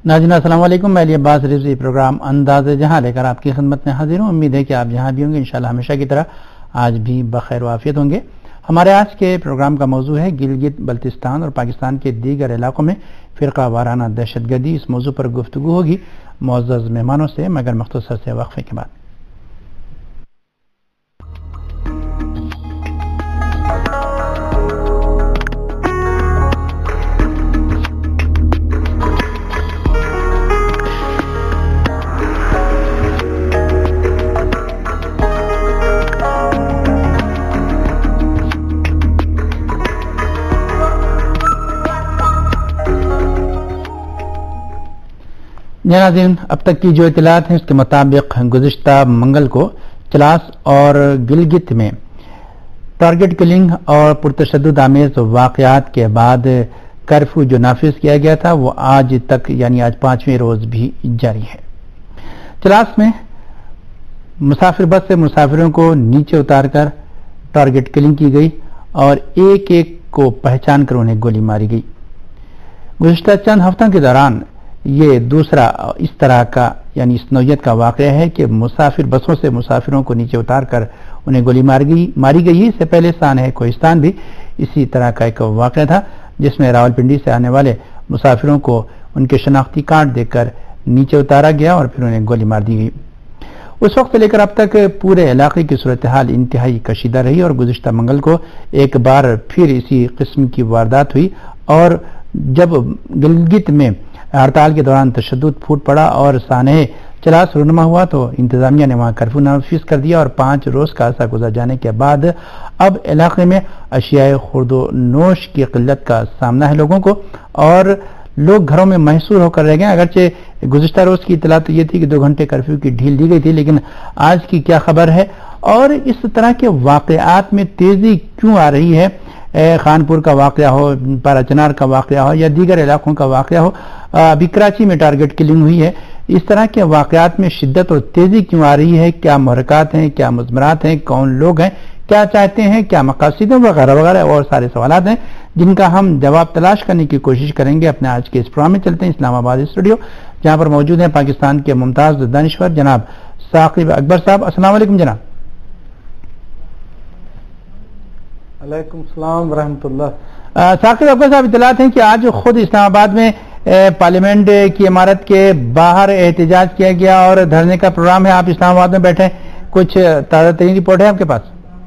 ناظرین السلام علیکم، میں علی عباس رضوی پروگرام انداز جہاں لے کر آپ کی خدمت میں حاضر ہوں۔ امید ہے کہ آپ جہاں بھی ہوں گے انشاءاللہ ہمیشہ کی طرح آج بھی بخیر و عافیت ہوں گے۔ ہمارے آج کے پروگرام کا موضوع ہے گلگت بلتستان اور پاکستان کے دیگر علاقوں میں فرقہ وارانہ دہشت گردی۔ اس موضوع پر گفتگو ہوگی معزز مہمانوں سے، مگر مختصر سے وقفے کے بعد۔ ناظرین، اب تک کی جو اطلاعات ہیں اس کے مطابق گزشتہ منگل کو چلاس اور گلگت میں ٹارگٹ کلنگ اور پرتشدد آمیز واقعات کے بعد کرفیو جو نافذ کیا گیا تھا وہ آج تک یعنی آج 5ویں روز بھی جاری ہے۔ چلاس میں مسافر بس سے مسافروں کو نیچے اتار کر ٹارگٹ کلنگ کی گئی اور ایک ایک کو پہچان کر انہیں گولی ماری گئی۔ گزشتہ چند ہفتوں کے دوران یہ دوسرا اس طرح کا یعنی اس نوعیت کا واقعہ ہے کہ مسافر بسوں سے مسافروں کو نیچے اتار کر انہیں گولی ماری گئی۔ اس سے پہلے سانحہ کوہستان بھی اسی طرح کا ایک واقعہ تھا جس میں راولپنڈی سے آنے والے مسافروں کو ان کے شناختی کارڈ دے کر نیچے اتارا گیا اور پھر انہیں گولی مار دی گئی۔ اس وقت سے لے کر اب تک پورے علاقے کی صورتحال انتہائی کشیدہ رہی اور گزشتہ منگل کو ایک بار پھر اسی قسم کی واردات ہوئی اور جب گلگت میں ہڑتال کے دوران تشدد پھوٹ پڑا اور سانحہ چلاس رونما ہوا تو انتظامیہ نے وہاں کرفیو نافذ کر دیا اور 5 روز کا عرصہ گزر جانے کے بعد اب علاقے میں اشیاء خورد و نوش کی قلت کا سامنا ہے لوگوں کو اور لوگ گھروں میں محصور ہو کر رہ گئے۔ اگرچہ گزشتہ روز کی اطلاع تو یہ تھی کہ 2 گھنٹے کرفیو کی ڈھیل دی گئی تھی، لیکن آج کی کیا خبر ہے اور اس طرح کے واقعات میں تیزی کیوں آ رہی ہے؟ خانپور کا واقعہ ہو، پارا چنار کا واقعہ ہو یا دیگر علاقوں کا واقعہ ہو، ابھی کراچی میں ٹارگٹ کلنگ ہوئی ہے، اس طرح کے واقعات میں شدت اور تیزی کیوں آ رہی ہے؟ کیا محرکات ہیں، کیا مضمرات ہیں، کون لوگ ہیں، کیا چاہتے ہیں، کیا مقاصد ہیں وغیرہ وغیرہ اور سارے سوالات ہیں جن کا ہم جواب تلاش کرنے کی کوشش کریں گے۔ اپنے آج کے اس پروگرام میں چلتے ہیں اسلام آباد اسٹوڈیو جہاں پر موجود ہیں پاکستان کے ممتاز دانشور جناب ثاقب اکبر صاحب۔ السلام علیکم جناب۔ علیکم السلام ورحمۃ اللہ۔ ثاقب اکبر صاحب، اطلاعات ہیں کہ آج خود اسلام آباد میں پارلیمنٹ کی عمارت کے باہر احتجاج کیا گیا اور دھرنے کا پروگرام ہے، آپ اسلام آباد میں بیٹھے، کچھ تازہ ترین رپورٹ ہے آپ کے پاس؟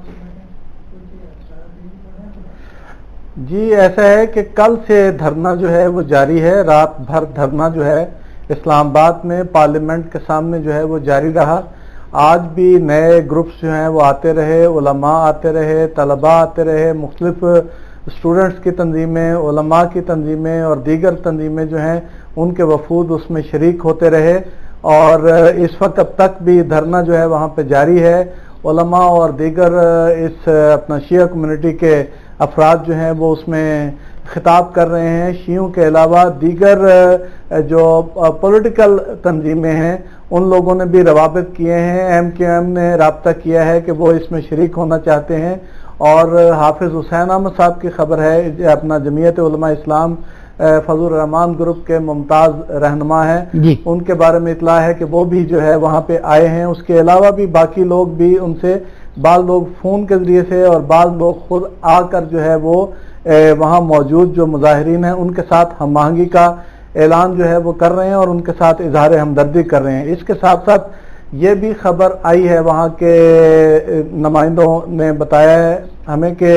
جی ایسا ہے کہ کل سے دھرنا جو ہے وہ جاری ہے، رات بھر دھرنا جو ہے اسلام آباد میں پارلیمنٹ کے سامنے جو ہے وہ جاری رہا۔ آج بھی نئے گروپس جو ہیں وہ آتے رہے، علماء آتے رہے، طلباء آتے رہے، مختلف اسٹوڈنٹس کی تنظیمیں، علماء کی تنظیمیں اور دیگر تنظیمیں جو ہیں ان کے وفود اس میں شریک ہوتے رہے اور اس وقت تک بھی دھرنا جو ہے وہاں پہ جاری ہے۔ علماء اور دیگر اس اپنا شیعہ کمیونٹی کے افراد جو ہیں وہ اس میں خطاب کر رہے ہیں۔ شیعوں کے علاوہ دیگر جو پولیٹیکل تنظیمیں ہیں ان لوگوں نے بھی روابط کیے ہیں، MQM نے رابطہ کیا ہے کہ وہ اس میں شریک ہونا چاہتے ہیں اور حافظ حسین احمد صاحب کی خبر ہے، اپنا جمعیت علماء اسلام فضل الرحمان گروپ کے ممتاز رہنما ہیں، ان کے بارے میں اطلاع ہے کہ وہ بھی جو ہے وہاں پہ آئے ہیں۔ اس کے علاوہ بھی باقی لوگ بھی ان سے، بعض لوگ فون کے ذریعے سے اور بعض لوگ خود آ کر جو ہے وہ وہاں موجود جو مظاہرین ہیں ان کے ساتھ ہم آہنگی کا اعلان جو ہے وہ کر رہے ہیں اور ان کے ساتھ اظہار ہمدردی کر رہے ہیں۔ اس کے ساتھ ساتھ یہ بھی خبر آئی ہے، وہاں کے نمائندوں نے بتایا ہے ہمیں کہ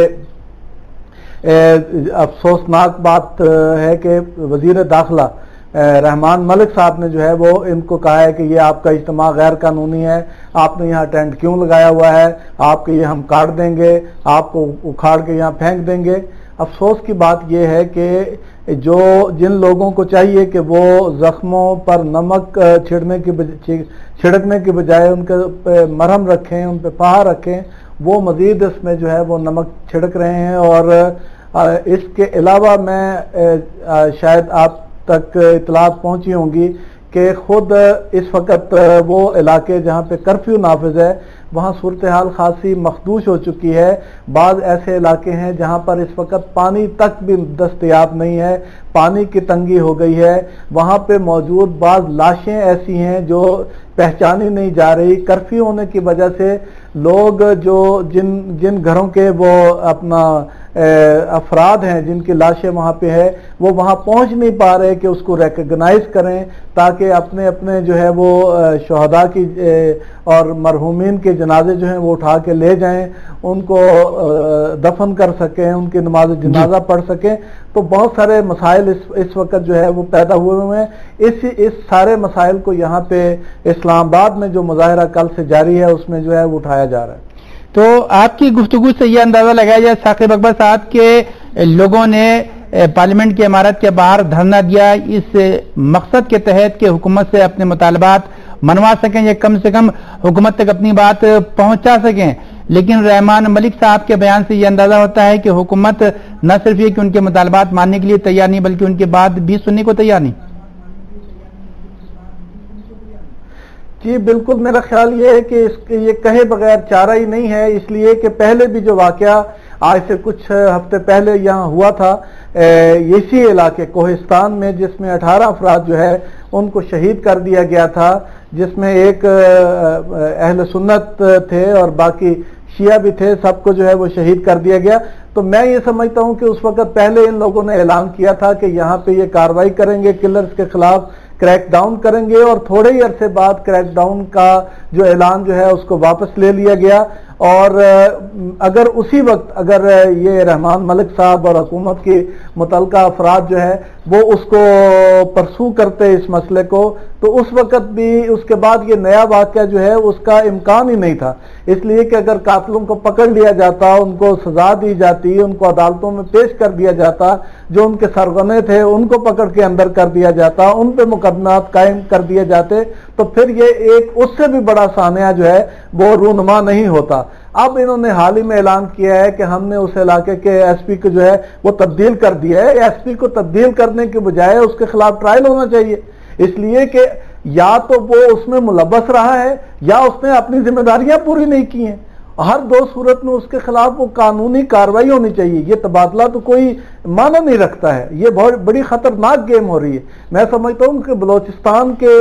افسوسناک بات ہے کہ وزیر داخلہ رحمان ملک صاحب نے جو ہے وہ ان کو کہا ہے کہ یہ آپ کا اجتماع غیر قانونی ہے، آپ نے یہاں ٹینٹ کیوں لگایا ہوا ہے، آپ کے یہ ہم کاٹ دیں گے، آپ کو اکھاڑ کے یہاں پھینک دیں گے۔ افسوس کی بات یہ ہے کہ جن لوگوں کو چاہیے کہ وہ زخموں پر نمک چھڑکنے کی بجائے ان کے مرہم رکھیں، ان پہ پہا رکھیں، وہ مزید اس میں جو ہے وہ نمک چھڑک رہے ہیں۔ اور اس کے علاوہ میں شاید آپ تک اطلاعات پہنچی ہوں گی کہ خود اس وقت وہ علاقے جہاں پہ کرفیو نافذ ہے وہاں صورتحال خاصی مخدوش ہو چکی ہے. بعض ایسے علاقے ہیں جہاں پر اس وقت پانی تک بھی دستیاب نہیں ہے, پانی کی تنگی ہو گئی ہے. وہاں پہ موجود بعض لاشیں ایسی ہیں جو پہچانی نہیں جا رہی. کرفیو ہونے کی وجہ سے لوگ جو جن گھروں کے وہ اپنا افراد ہیں جن کی لاشیں وہاں پہ ہے وہ وہاں پہنچ نہیں پا رہے کہ اس کو ریکگنائز کریں تاکہ اپنے اپنے جو ہے وہ شہداء کی اور مرحومین کے جنازے جو ہیں وہ اٹھا کے لے جائیں, ان کو دفن کر سکیں, ان کی نماز جنازہ پڑھ سکیں. تو بہت سارے مسائل اس وقت جو ہے وہ پیدا ہوئے ہیں. اس سارے مسائل کو یہاں پہ اسلام آباد میں جو مظاہرہ کل سے جاری ہے اس میں جو ہے وہ اٹھایا جا رہا ہے. تو آپ کی گفتگو سے یہ اندازہ لگایا جائے ثاقب اکبر صاحب کے لوگوں نے پارلیمنٹ کی عمارت کے باہر دھرنا دیا اس مقصد کے تحت کہ حکومت سے اپنے مطالبات منوا سکیں یا کم سے کم حکومت تک اپنی بات پہنچا سکیں. لیکن رحمان ملک صاحب کے بیان سے یہ اندازہ ہوتا ہے کہ حکومت نہ صرف یہ کہ ان کے مطالبات ماننے کے لیے تیار نہیں بلکہ ان کی بات بھی سننے کو تیار نہیں. جی بالکل, میرا خیال یہ ہے کہ یہ کہے بغیر چارہ ہی نہیں ہے, اس لیے کہ پہلے بھی جو واقعہ آج سے کچھ ہفتے پہلے یہاں ہوا تھا اسی علاقے کوہستان میں, جس میں 18 افراد جو ہے ان کو شہید کر دیا گیا تھا, جس میں ایک اہل سنت تھے اور باقی شیعہ بھی تھے, سب کو جو ہے وہ شہید کر دیا گیا. تو میں یہ سمجھتا ہوں کہ اس وقت پہلے ان لوگوں نے اعلان کیا تھا کہ یہاں پہ یہ کارروائی کریں گے, کلرز کے خلاف کریک ڈاؤن کریں گے, اور تھوڑے ہی عرصے بعد کریک ڈاؤن کا جو اعلان جو ہے اس کو واپس لے لیا گیا. اور اگر اسی وقت اگر یہ رحمان ملک صاحب اور حکومت کی متعلقہ افراد جو ہے وہ اس کو پرسو کرتے اس مسئلے کو, تو اس وقت بھی اس کے بعد یہ نیا واقعہ جو ہے اس کا امکان ہی نہیں تھا. اس لیے کہ اگر قاتلوں کو پکڑ لیا جاتا, ان کو سزا دی جاتی, ان کو عدالتوں میں پیش کر دیا جاتا, جو ان کے سرغنے تھے ان کو پکڑ کے اندر کر دیا جاتا, ان پہ مقدمات قائم کر دیے جاتے, تو پھر یہ ایک اس سے بھی بڑا سانحہ جو ہے وہ رونما نہیں ہوتا. اب انہوں نے حال ہی میں اعلان کیا ہے کہ ہم نے اس علاقے کے ایس پی کو جو ہے وہ تبدیل کر دیا ہے. ایس پی کو تبدیل کرنے کے بجائے اس کے خلاف ٹرائل ہونا چاہیے, اس لیے کہ یا تو وہ اس میں ملوث رہا ہے یا اس نے اپنی ذمہ داریاں پوری نہیں کی ہیں. ہر دو صورت میں اس کے خلاف وہ قانونی کارروائی ہونی چاہیے. یہ تبادلہ تو کوئی معنی نہیں رکھتا ہے, یہ بہت بڑی خطرناک گیم ہو رہی ہے. میں سمجھتا ہوں کہ بلوچستان کے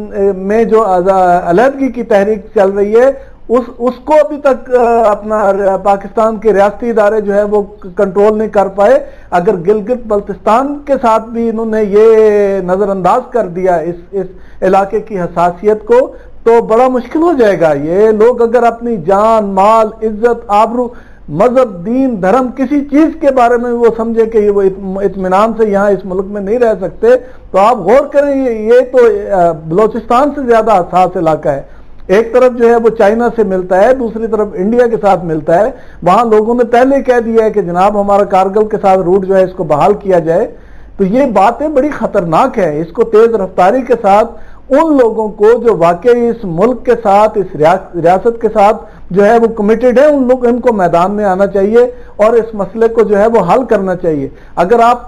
میں جو علیحدگی کی تحریک چل رہی ہے اس کو ابھی تک اپنا پاکستان کے ریاستی ادارے جو ہے وہ کنٹرول نہیں کر پائے. اگر گلگت بلتستان کے ساتھ بھی انہوں نے یہ نظر انداز کر دیا اس علاقے کی حساسیت کو, تو بڑا مشکل ہو جائے گا. یہ لوگ اگر اپنی جان, مال, عزت, آبرو, مذہب, دین, دھرم کسی چیز کے بارے میں وہ سمجھے کہ وہ اطمینان سے یہاں اس ملک میں نہیں رہ سکتے, تو آپ غور کریں. یہ تو بلوچستان سے زیادہ حساس علاقہ ہے. ایک طرف جو ہے وہ چائنا سے ملتا ہے, دوسری طرف انڈیا کے ساتھ ملتا ہے. وہاں لوگوں نے پہلے کہہ دیا ہے کہ جناب ہمارا کارگل کے ساتھ روٹ جو ہے اس کو بحال کیا جائے. تو یہ باتیں بڑی خطرناک ہے. اس کو تیز رفتاری کے ساتھ ان لوگوں کو جو واقعی اس ملک کے ساتھ, اس ریاست کے ساتھ جو ہے وہ کمیٹڈ ہے, ان کو میدان میں آنا چاہیے اور اس مسئلے کو جو ہے وہ حل کرنا چاہیے. اگر آپ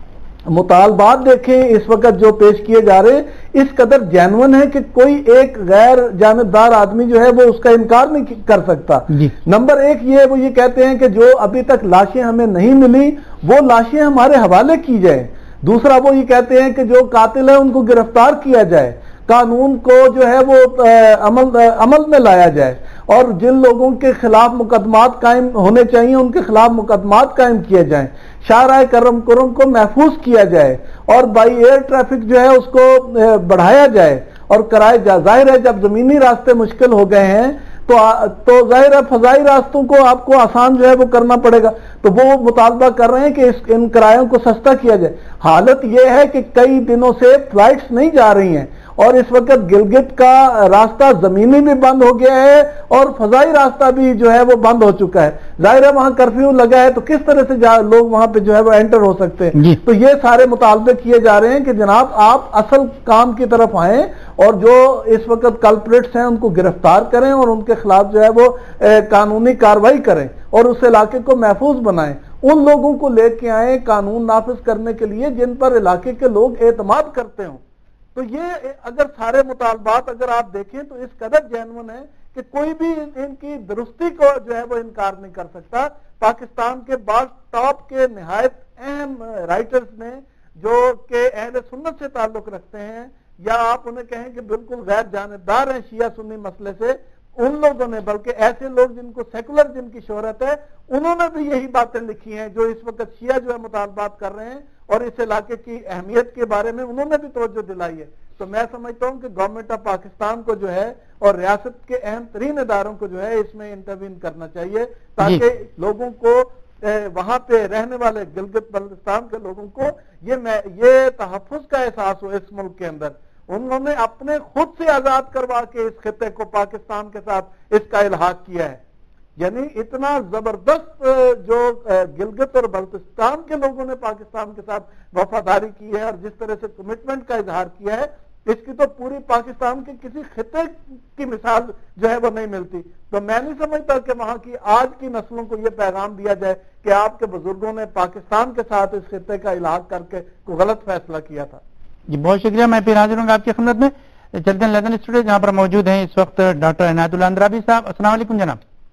مطالبات دیکھیں اس وقت جو پیش کیے جا رہے اس قدر جینون ہے کہ کوئی ایک غیر جانبدار آدمی جو ہے وہ اس کا انکار نہیں کر سکتا. نمبر ایک یہ وہ یہ کہتے ہیں کہ جو ابھی تک لاشیں ہمیں نہیں ملی وہ لاشیں ہمارے حوالے کی جائیں. دوسرا وہ یہ کہتے ہیں کہ جو قاتل ہیں ان کو گرفتار کیا جائے, قانون کو جو ہے وہ عمل میں لایا جائے, اور جن لوگوں کے خلاف مقدمات قائم ہونے چاہیے ان کے خلاف مقدمات قائم کیے جائیں, شاہراہ کرم کو محفوظ کیا جائے, اور بائی ایئر ٹریفک جو ہے اس کو بڑھایا جائے اور کرائے جائے. ظاہر ہے جب زمینی راستے مشکل ہو گئے ہیں تو ظاہر ہے فضائی راستوں کو آپ کو آسان جو ہے وہ کرنا پڑے گا. تو وہ مطالبہ کر رہے ہیں کہ ان کرایوں کو سستا کیا جائے. حالت یہ ہے کہ کئی دنوں سے فلائٹس نہیں جا رہی ہیں, اور اس وقت گلگت کا راستہ زمینی بھی بند ہو گیا ہے اور فضائی راستہ بھی جو ہے وہ بند ہو چکا ہے. ظاہر ہے وہاں کرفیو لگا ہے تو کس طرح سے لوگ وہاں پہ جو ہے وہ انٹر ہو سکتے ہیں. تو یہ سارے مطالبے کیے جا رہے ہیں کہ جناب آپ اصل کام کی طرف آئیں اور جو اس وقت کلپریٹس ہیں ان کو گرفتار کریں اور ان کے خلاف جو ہے وہ قانونی کارروائی کریں اور اس علاقے کو محفوظ بنائیں. ان لوگوں کو لے کے آئیں قانون نافذ کرنے کے لیے جن پر علاقے کے لوگ اعتماد کرتے ہوں. تو یہ اگر سارے مطالبات اگر آپ دیکھیں تو اس قدر جینون ہے کہ کہ کوئی بھی ان کی درستی کو جو ہے وہ انکار نہیں کر سکتا. پاکستان کے بعض ٹاپ کے نہایت اہم رائٹرز نے جو کہ اہل سنت سے تعلق رکھتے ہیں یا آپ انہیں کہیں کہ بالکل غیر جانبدار ہیں شیعہ سنی مسئلے سے، ان لوگوں نے، بلکہ ایسے لوگ جن کو سیکولر جن کی شہرت ہے، انہوں نے بھی یہی باتیں لکھی ہیں جو اس وقت شیعہ جو ہے مطالبات کر رہے ہیں اور اس علاقے کی اہمیت کے بارے میں انہوں نے بھی توجہ دلائی ہے. تو میں سمجھتا ہوں کہ گورنمنٹ آف پاکستان کو جو ہے اور ریاست کے اہم ترین اداروں کو جو ہے اس میں انٹروین کرنا چاہیے تاکہ لوگوں کو وہاں پہ رہنے والے گلگت بلتستان کے لوگوں کو یہ تحفظ کا احساس ہو اس ملک کے اندر. انہوں نے اپنے خود سے آزاد کروا کے اس خطے کو پاکستان کے ساتھ اس کا الحاق کیا ہے. یعنی اتنا زبردست جو گلگت اور بلتستان کے لوگوں نے پاکستان کے ساتھ وفاداری کی ہے اور جس طرح سے کمٹمنٹ کا اظہار کیا ہے، اس کی تو پوری پاکستان کے کسی خطے کی مثال جو ہے وہ نہیں ملتی. تو میں نہیں سمجھتا کہ وہاں کی آج کی نسلوں کو یہ پیغام دیا جائے کہ آپ کے بزرگوں نے پاکستان کے ساتھ اس خطے کا الحاق کر کے کوئی غلط فیصلہ کیا تھا. جی بہت شکریہ. میں پھر حاضر ہوں گا آپ کی خدمت میں. چلتے ہیں لندن اسٹوڈیو جہاں پر موجود ہیں اس وقت ڈاکٹر عنایت اللہ اندرابی صاحب. السلام علیکم جناب.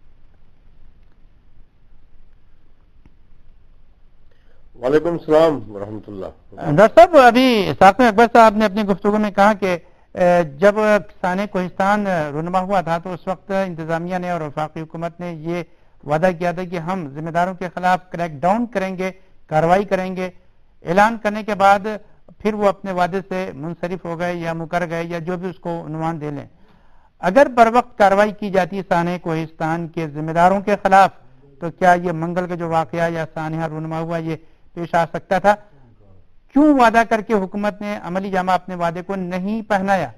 وعلیکم السلام ورحمۃ اللہ. ڈاکٹر صاحب، ابھی ثاقب اکبر صاحب نے اپنی گفتگو میں کہا کہ جب سانحہ کوہستان رونما ہوا تھا تو اس وقت انتظامیہ نے اور وفاقی حکومت نے یہ وعدہ کیا تھا کہ ہم ذمہ داروں کے خلاف کریک ڈاؤن کریں گے، کارروائی کریں گے. اعلان کرنے کے بعد پھر وہ اپنے وعدے سے منصرف ہو گئے یا مکر گئے یا جو بھی اس کو عنوان دے لیں. اگر بر وقت کارروائی کی جاتی سانحہ کوہستان کے ذمہ داروں کے خلاف تو کیا یہ منگل کا جو واقعہ یا سانحہ رونما ہوا یہ پیش آ سکتا تھا؟ کیوں وعدہ کر کے حکومت نے عملی جامہ اپنے وعدے کو نہیں پہنایا؟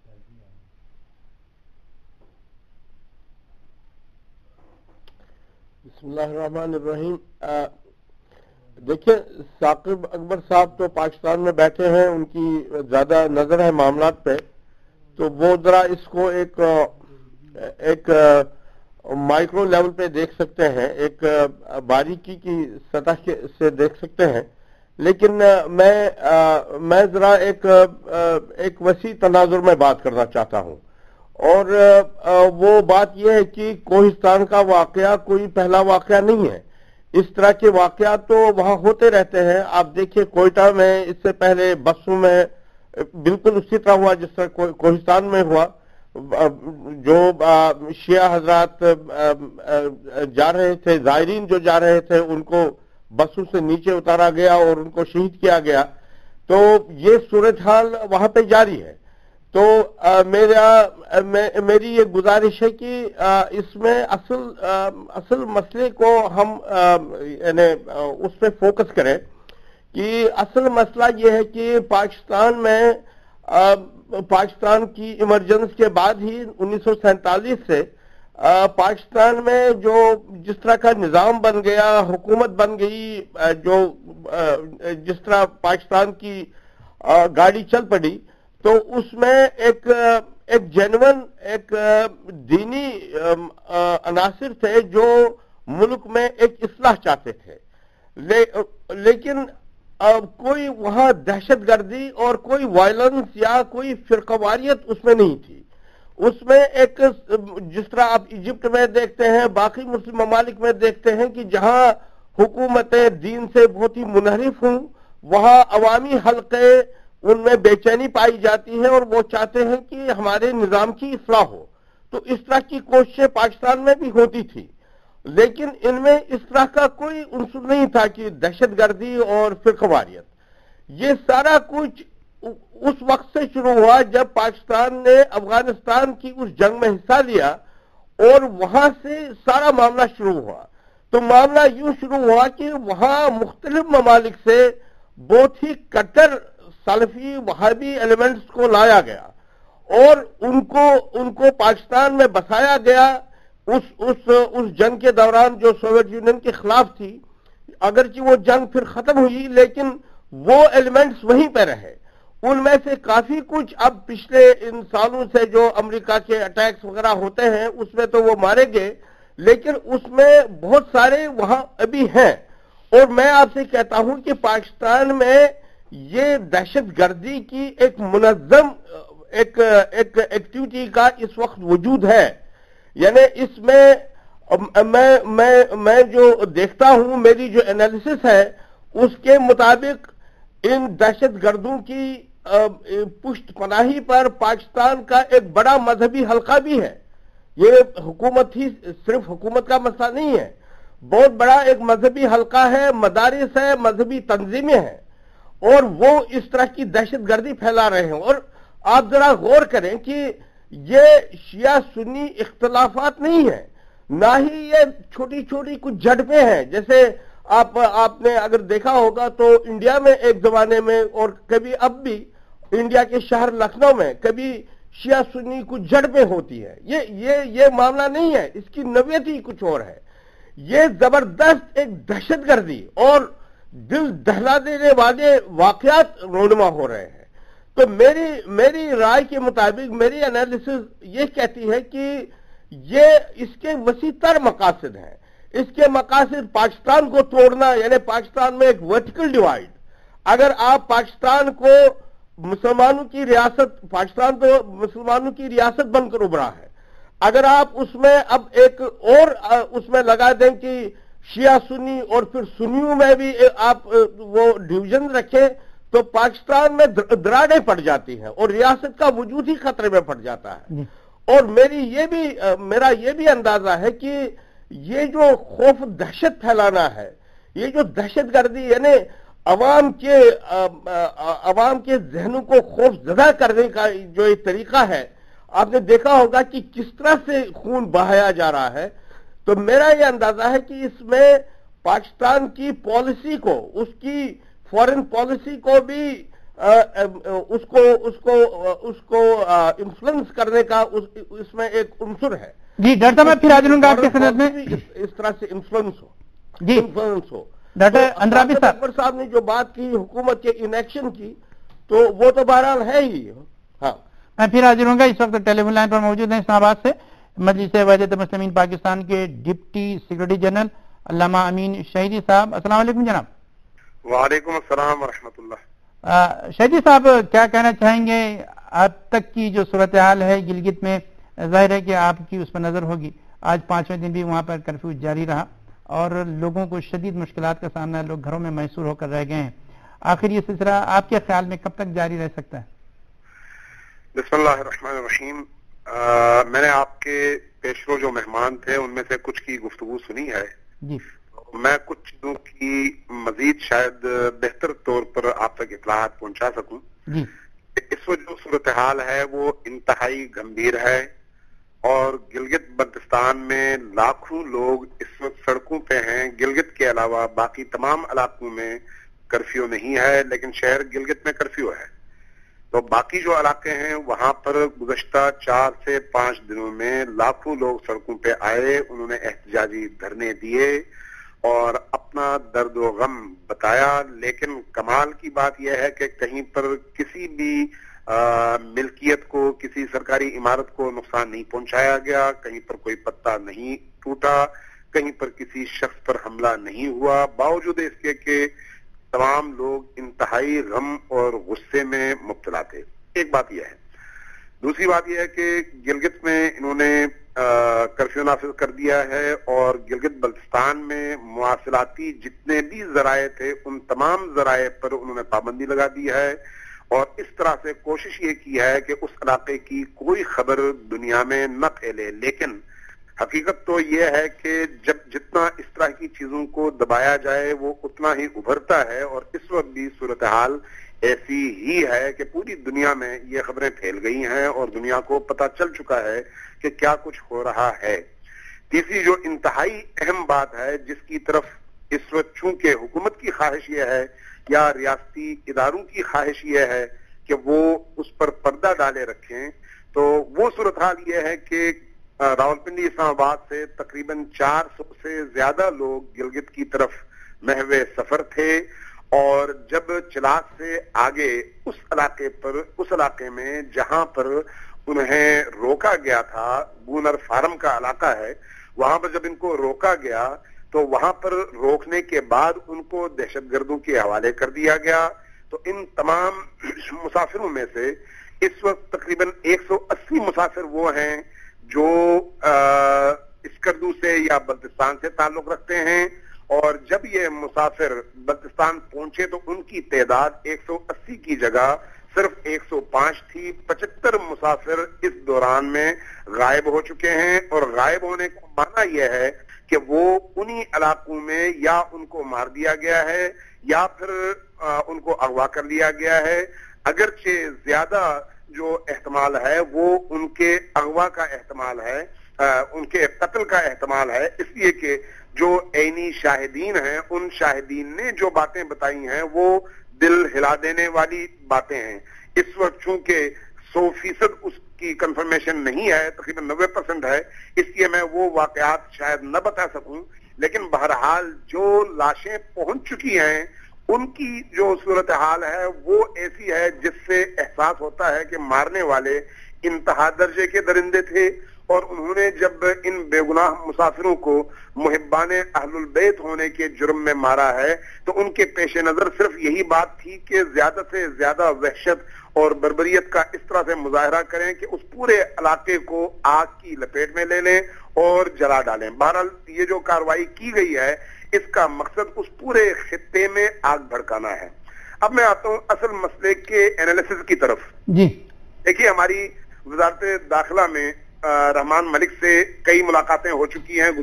بسم اللہ الرحمن الرحیم. دیکھیں، ثاقب اکبر صاحب تو پاکستان میں بیٹھے ہیں، ان کی زیادہ نظر ہے معاملات پہ، تو وہ ذرا اس کو ایک مائکرو لیول پہ دیکھ سکتے ہیں، ایک باریکی کی سطح سے دیکھ سکتے ہیں. لیکن میں ذرا ایک وسیع تناظر میں بات کرنا چاہتا ہوں، اور وہ بات یہ ہے کہ کوہستان کا واقعہ کوئی پہلا واقعہ نہیں ہے. اس طرح کے واقعات تو وہاں ہوتے رہتے ہیں. آپ دیکھیں کوئٹہ میں اس سے پہلے بسوں میں بالکل اسی طرح ہوا جس طرح کوہستان میں ہوا. جو شیعہ حضرات جا رہے تھے، زائرین جو جا رہے تھے، ان کو بسوں سے نیچے اتارا گیا اور ان کو شہید کیا گیا. تو یہ صورتحال وہاں پہ جاری ہے. تو میری یہ گزارش ہے کہ اس میں اصل مسئلے کو ہم یعنی اس پہ فوکس کریں کہ اصل مسئلہ یہ ہے کہ پاکستان کی ایمرجنس کے بعد ہی 1947 سے پاکستان میں جو جس طرح کا نظام بن گیا، حکومت بن گئی، جو جس طرح پاکستان کی گاڑی چل پڑی، تو اس میں ایک جینون ایک دینی عناصر تھے جو ملک میں ایک اصلاح چاہتے تھے. لیکن کوئی وہاں دہشت گردی اور کوئی وائلنس یا کوئی فرقواریت اس میں نہیں تھی. اس میں ایک جس طرح آپ ایجپٹ میں دیکھتے ہیں، باقی مسلم ممالک میں دیکھتے ہیں کہ جہاں حکومتیں دین سے بہت ہی منحرف ہوں، وہاں عوامی حلقے ان میں بے چینی پائی جاتی ہے اور وہ چاہتے ہیں کہ ہمارے نظام کی اصلاح ہو. تو اس طرح کی کوششیں پاکستان میں بھی ہوتی تھی، لیکن ان میں اس طرح کا کوئی عنصر نہیں تھا کہ دہشت گردی اور فرقواریت. یہ سارا کچھ اس وقت سے شروع ہوا جب پاکستان نے افغانستان کی اس جنگ میں حصہ لیا اور وہاں سے سارا معاملہ شروع ہوا. تو معاملہ یوں شروع ہوا کہ وہاں مختلف ممالک سے بہت ہی کٹر سلفی وہابی ایلیمنٹس کو لایا گیا اور ان کو پاکستان میں بسایا گیا. اس جنگ کے دوران جو سوویت یونین کے خلاف تھی، اگرچہ وہ جنگ پھر ختم ہوئی لیکن وہ ایلیمنٹس وہیں پہ رہے. ان میں سے کافی کچھ اب پچھلے ان سالوں سے جو امریکہ کے اٹیکس وغیرہ ہوتے ہیں اس میں تو وہ مارے گئے، لیکن اس میں بہت سارے وہاں ابھی ہیں. اور میں آپ سے کہتا ہوں کہ پاکستان میں یہ دہشت گردی کی ایک منظم ایک ایکٹیویٹی کا اس وقت وجود ہے. یعنی اس میں جو دیکھتا ہوں، میری جو انالیسس ہے اس کے مطابق ان دہشت گردوں کی پشت پناہی پر پاکستان کا ایک بڑا مذہبی حلقہ بھی ہے. یہ حکومت ہی صرف حکومت کا مسئلہ نہیں ہے، بہت بڑا ایک مذہبی حلقہ ہے، مدارس ہے، مذہبی تنظیمیں ہیں، اور وہ اس طرح کی دہشت گردی پھیلا رہے ہیں. اور آپ ذرا غور کریں کہ یہ شیعہ سنی اختلافات نہیں ہیں، نہ ہی یہ چھوٹی چھوٹی کچھ جھڑپیں ہیں. جیسے آپ نے اگر دیکھا ہوگا تو انڈیا میں ایک زمانے میں، اور کبھی اب بھی انڈیا کے شہر لکھنؤ میں کبھی شیعہ سنی کچھ جھڑپیں ہوتی ہے. یہ معاملہ نہیں ہے، اس کی نوعیت ہی کچھ اور ہے. یہ زبردست ایک دہشت گردی اور دل دہلا دینے والے واقعات رونما ہو رہے ہیں. تو میری رائے کے مطابق میری انالیسس یہ کہتی ہے کہ یہ اس کے وسیع تر مقاصد ہیں. اس کے مقاصد پاکستان کو توڑنا، یعنی پاکستان میں ایک ورٹیکل ڈیوائیڈ. اگر آپ پاکستان کو مسلمانوں کی ریاست، پاکستان تو مسلمانوں کی ریاست بن کر ابھرا ہے، اگر آپ اس میں اب ایک اور اس میں لگا دیں کہ شیعہ سنی اور پھر سنیوں میں بھی آپ وہ ڈویژن رکھیں تو پاکستان میں دراڑیں پڑ جاتی ہیں اور ریاست کا وجود ہی خطرے میں پڑ جاتا ہے. اور میرا یہ بھی اندازہ ہے کہ یہ جو خوف دہشت پھیلانا ہے، یہ جو دہشت گردی، یعنی عوام کے ذہنوں کو خوف زدہ کرنے کا جو یہ طریقہ ہے، آپ نے دیکھا ہوگا کہ کس طرح سے خون بہایا جا رہا ہے. تو میرا یہ اندازہ ہے کہ اس میں پاکستان کی پالیسی کو، اس کی فورن پالیسی کو بھی اس کو انفلوئنس کرنے کا اس میں ایک عنصر ہے. جی ڈاکٹر صاحب، میں پھر حاضر ہوں گا آپ کے خدمت میں. اس طرح سے انفلوئنس ہو. ڈاکٹر اندرابی صاحب نے جو بات کی حکومت کے انیکشن کی، تو وہ تو بہرحال ہے ہی. ہاں، میں پھر حاضر ہوں گا. اس وقت ٹیلی فون لائن پر موجود ہیں اسلام آباد سے مجلس وحدت مسلمین پاکستان کے ڈپٹی سیکرٹری جنرل علامہ امین شہیدی صاحب. السلام علیکم جناب. وعلیکم السلام ورحمۃ اللہ. شہیدی صاحب، کیا کہنا چاہیں گے؟ اب تک کی جو صورتحال ہے گلگت میں، ظاہر ہے کہ آپ کی اس پر نظر ہوگی. آج 5ویں دن بھی وہاں پر کرفیو جاری رہا اور لوگوں کو شدید مشکلات کا سامنا ہے، لوگ گھروں میں محصور ہو کر رہ گئے ہیں. آخر یہ سلسلہ آپ کے خیال میں کب تک جاری رہ سکتا ہے؟ بسم اللہ الرحمن الرحیم. میں نے آپ کے پیشرو جو مہمان تھے ان میں سے کچھ کی گفتگو سنی ہے. جی، میں کچھ چیزوں کی مزید شاید بہتر طور پر آپ تک اطلاعات پہنچا سکوں. جی، اس وقت جو صورتحال ہے وہ انتہائی گمبھیر ہے اور گلگت بلتستان میں لاکھوں لوگ اس وقت سڑکوں پہ ہیں. گلگت کے علاوہ باقی تمام علاقوں میں کرفیو نہیں ہے، لیکن شہر گلگت میں کرفیو ہے. تو باقی جو علاقے ہیں وہاں پر گزشتہ 4 سے 5 دنوں میں لاکھوں لوگ سڑکوں پہ آئے، انہوں نے احتجاجی دھرنے دیے اور اپنا درد و غم بتایا. لیکن کمال کی بات یہ ہے کہ کہیں پر کسی بھی ملکیت کو، کسی سرکاری عمارت کو نقصان نہیں پہنچایا گیا، کہیں پر کوئی پتا نہیں ٹوٹا، کہیں پر کسی شخص پر حملہ نہیں ہوا، باوجود اس کے کہ تمام لوگ انتہائی غم اور غصے میں مبتلا تھے. ایک بات یہ ہے. دوسری بات یہ ہے کہ گلگت میں انہوں نے کرفیو نافذ کر دیا ہے اور گلگت بلتستان میں مواصلاتی جتنے بھی ذرائع تھے ان تمام ذرائع پر انہوں نے پابندی لگا دی ہے اور اس طرح سے کوشش یہ کی ہے کہ اس علاقے کی کوئی خبر دنیا میں نہ پھیلے. لیکن حقیقت تو یہ ہے کہ جتنا اس طرح کی چیزوں کو دبایا جائے وہ اتنا ہی ابھرتا ہے. اور اس وقت بھی صورتحال ایسی ہی ہے کہ پوری دنیا میں یہ خبریں پھیل گئی ہیں اور دنیا کو پتہ چل چکا ہے کہ کیا کچھ ہو رہا ہے. تیسری جو انتہائی اہم بات ہے جس کی طرف اس وقت چونکہ حکومت کی خواہش یہ ہے یا ریاستی اداروں کی خواہش یہ ہے کہ وہ اس پر پردہ ڈالے رکھیں، تو وہ صورتحال یہ ہے کہ راولپنڈی اسلام آباد سے تقریباً 400 سے زیادہ لوگ گلگت کی طرف محو سفر تھے اور جب چلاس سے آگے اس علاقے میں جہاں پر انہیں روکا گیا تھا، بونر فارم کا علاقہ ہے، وہاں پر جب ان کو روکا گیا تو وہاں پر روکنے کے بعد ان کو دہشت گردوں کے حوالے کر دیا گیا. تو ان تمام مسافروں میں سے اس وقت تقریباً 180 مسافر وہ ہیں جو اسکردو سے یا بلتستان سے تعلق رکھتے ہیں، اور جب یہ مسافر بلتستان پہنچے تو ان کی تعداد 180 کی جگہ صرف 105 تھی۔ 75 مسافر اس دوران میں غائب ہو چکے ہیں، اور غائب ہونے کا معنی یہ ہے کہ وہ انہی علاقوں میں یا ان کو مار دیا گیا ہے یا پھر ان کو اغوا کر لیا گیا ہے، اگرچہ زیادہ جو احتمال ہے وہ ان کے اغوا کا احتمال ہے، ان کے قتل کا احتمال ہے، اس لیے کہ جو عینی شاہدین ہیں ان شاہدین نے جو باتیں بتائی ہیں وہ دل ہلا دینے والی باتیں ہیں۔ اس وقت چونکہ 100% اس کی کنفرمیشن نہیں ہے، تقریباً 90% ہے، اس لیے میں وہ واقعات شاید نہ بتا سکوں، لیکن بہرحال جو لاشیں پہنچ چکی ہیں ان کی جو صورتحال ہے وہ ایسی ہے جس سے احساس ہوتا ہے کہ مارنے والے انتہا درجے کے درندے تھے، اور انہوں نے جب ان بے گناہ مسافروں کو محبان اہل البیت ہونے کے جرم میں مارا ہے تو ان کے پیش نظر صرف یہی بات تھی کہ زیادہ سے زیادہ وحشت اور بربریت کا اس طرح سے مظاہرہ کریں کہ اس پورے علاقے کو آگ کی لپیٹ میں لے لیں اور جلا ڈالیں۔ بہرحال یہ جو کارروائی کی گئی ہے اس کا مقصد اس پورے خطے میں آگ بھڑکانا ہے۔ اب میں آتا ہوں اصل مسئلے کے انالیسس کی طرف۔ جی دیکھیے، ہماری وزارت داخلہ میں رحمان ملک سے کئی ملاقاتیں ہو چکی ہیں،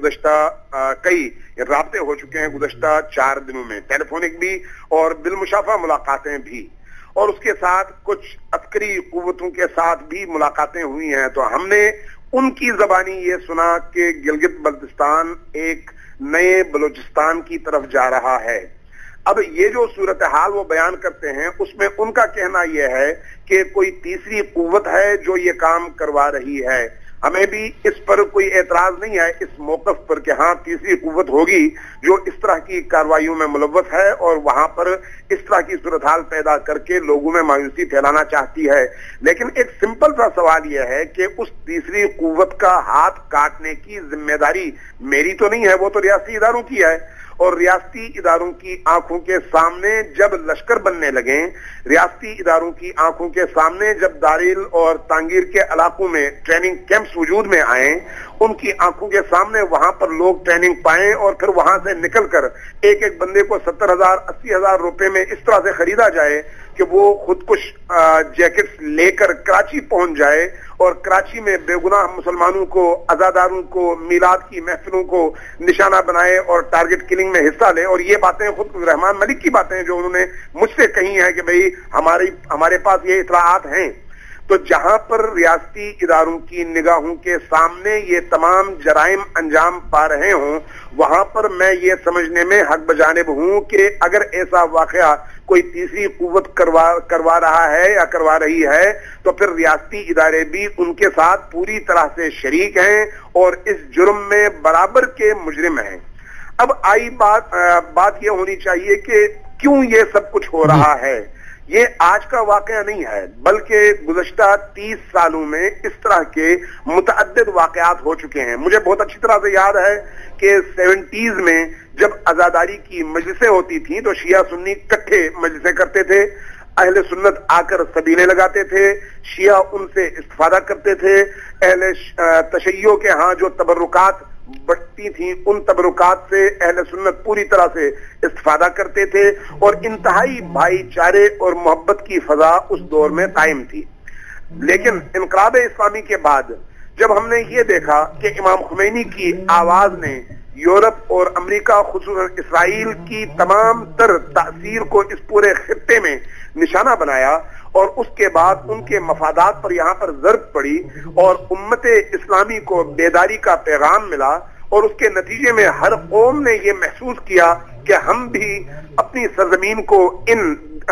کئی رابطے ہو چکے ہیں گزشتہ 4 دنوں میں، ٹیلی فونک بھی اور بالمشافہ ملاقاتیں بھی، اور اس کے ساتھ کچھ عسکری قوتوں کے ساتھ بھی ملاقاتیں ہوئی ہیں۔ تو ہم نے ان کی زبانی یہ سنا کہ گلگت بلتستان ایک نئے بلوچستان کی طرف جا رہا ہے۔ اب یہ جو صورتحال وہ بیان کرتے ہیں اس میں ان کا کہنا یہ ہے کہ کوئی تیسری قوت ہے جو یہ کام کروا رہی ہے۔ ہمیں بھی اس پر کوئی اعتراض نہیں ہے، اس موقف پر کہ ہاں تیسری قوت ہوگی جو اس طرح کی کارروائیوں میں ملوث ہے اور وہاں پر اس طرح کی صورتحال پیدا کر کے لوگوں میں مایوسی پھیلانا چاہتی ہے۔ لیکن ایک سمپل سا سوال یہ ہے کہ اس تیسری قوت کا ہاتھ کاٹنے کی ذمہ داری میری تو نہیں ہے، وہ تو ریاستی اداروں کی ہے، اور ریاستی اداروں کی آنکھوں کے سامنے جب لشکر بننے لگیں، ریاستی اداروں کی آنکھوں کے سامنے جب داریل اور تانگیر کے علاقوں میں ٹریننگ کیمپس وجود میں آئیں، ان کی آنکھوں کے سامنے وہاں پر لوگ ٹریننگ پائیں اور پھر وہاں سے نکل کر ایک ایک بندے کو 70,000 80,000 روپے میں اس طرح سے خریدا جائے کہ وہ خودکش جیکٹس لے کر کراچی پہنچ جائے اور کراچی میں بے گناہ مسلمانوں کو، عزاداروں کو، میلاد کی محفلوں کو نشانہ بنائے اور ٹارگٹ کلنگ میں حصہ لے۔ اور یہ باتیں خود رحمان ملک کی باتیں جو انہوں نے مجھ سے کہی ہیں کہ بھئی ہمارے پاس یہ اطلاعات ہیں۔ تو جہاں پر ریاستی اداروں کی نگاہوں کے سامنے یہ تمام جرائم انجام پا رہے ہوں، وہاں پر میں یہ سمجھنے میں حق بجانب ہوں کہ اگر ایسا واقعہ کوئی تیسری قوت کروا رہا ہے یا کروا رہی ہے تو پھر ریاستی ادارے بھی ان کے ساتھ پوری طرح سے شریک ہیں اور اس جرم میں برابر کے مجرم ہیں۔ اب آئی بات یہ ہونی چاہیے کہ کیوں یہ سب کچھ ہو رہا ہے۔ یہ آج کا واقعہ نہیں ہے بلکہ گزشتہ 30 سالوں میں اس طرح کے متعدد واقعات ہو چکے ہیں۔ مجھے بہت اچھی طرح سے یاد ہے کہ 70s میں جب عزاداری کی مجلسیں ہوتی تھیں تو شیعہ سنی اکٹھے مجلسیں کرتے تھے، اہل سنت آ کر سبیلے لگاتے تھے، شیعہ ان سے استفادہ کرتے تھے، اہل تشیع کے ہاں جو تبرکات بڑھتی تھیں ان تبرکات سے اہل سنت پوری طرح سے استفادہ کرتے تھے، اور انتہائی بھائی چارے اور محبت کی فضا اس دور میں قائم تھی۔ لیکن انقلاب اسلامی کے بعد جب ہم نے یہ دیکھا کہ امام خمینی کی آواز نے یورپ اور امریکہ خصوصاً اسرائیل کی تمام تر تاثیر کو اس پورے خطے میں نشانہ بنایا اور اس کے بعد ان کے مفادات پر یہاں پر ضرب پڑی اور امت اسلامی کو بیداری کا پیغام ملا، اور اس کے نتیجے میں ہر قوم نے یہ محسوس کیا کہ ہم بھی اپنی سرزمین کو ان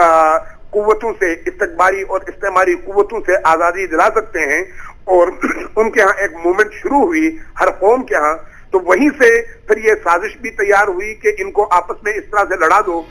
قوتوں سے، استکباری اور استعماری قوتوں سے آزادی دلا سکتے ہیں، اور ان کے ہاں ایک موومنٹ شروع ہوئی ہر قوم کے ہاں۔ تو وہیں سے پھر یہ سازش بھی تیار ہوئی کہ ان کو آپس میں اس طرح سے لڑا دو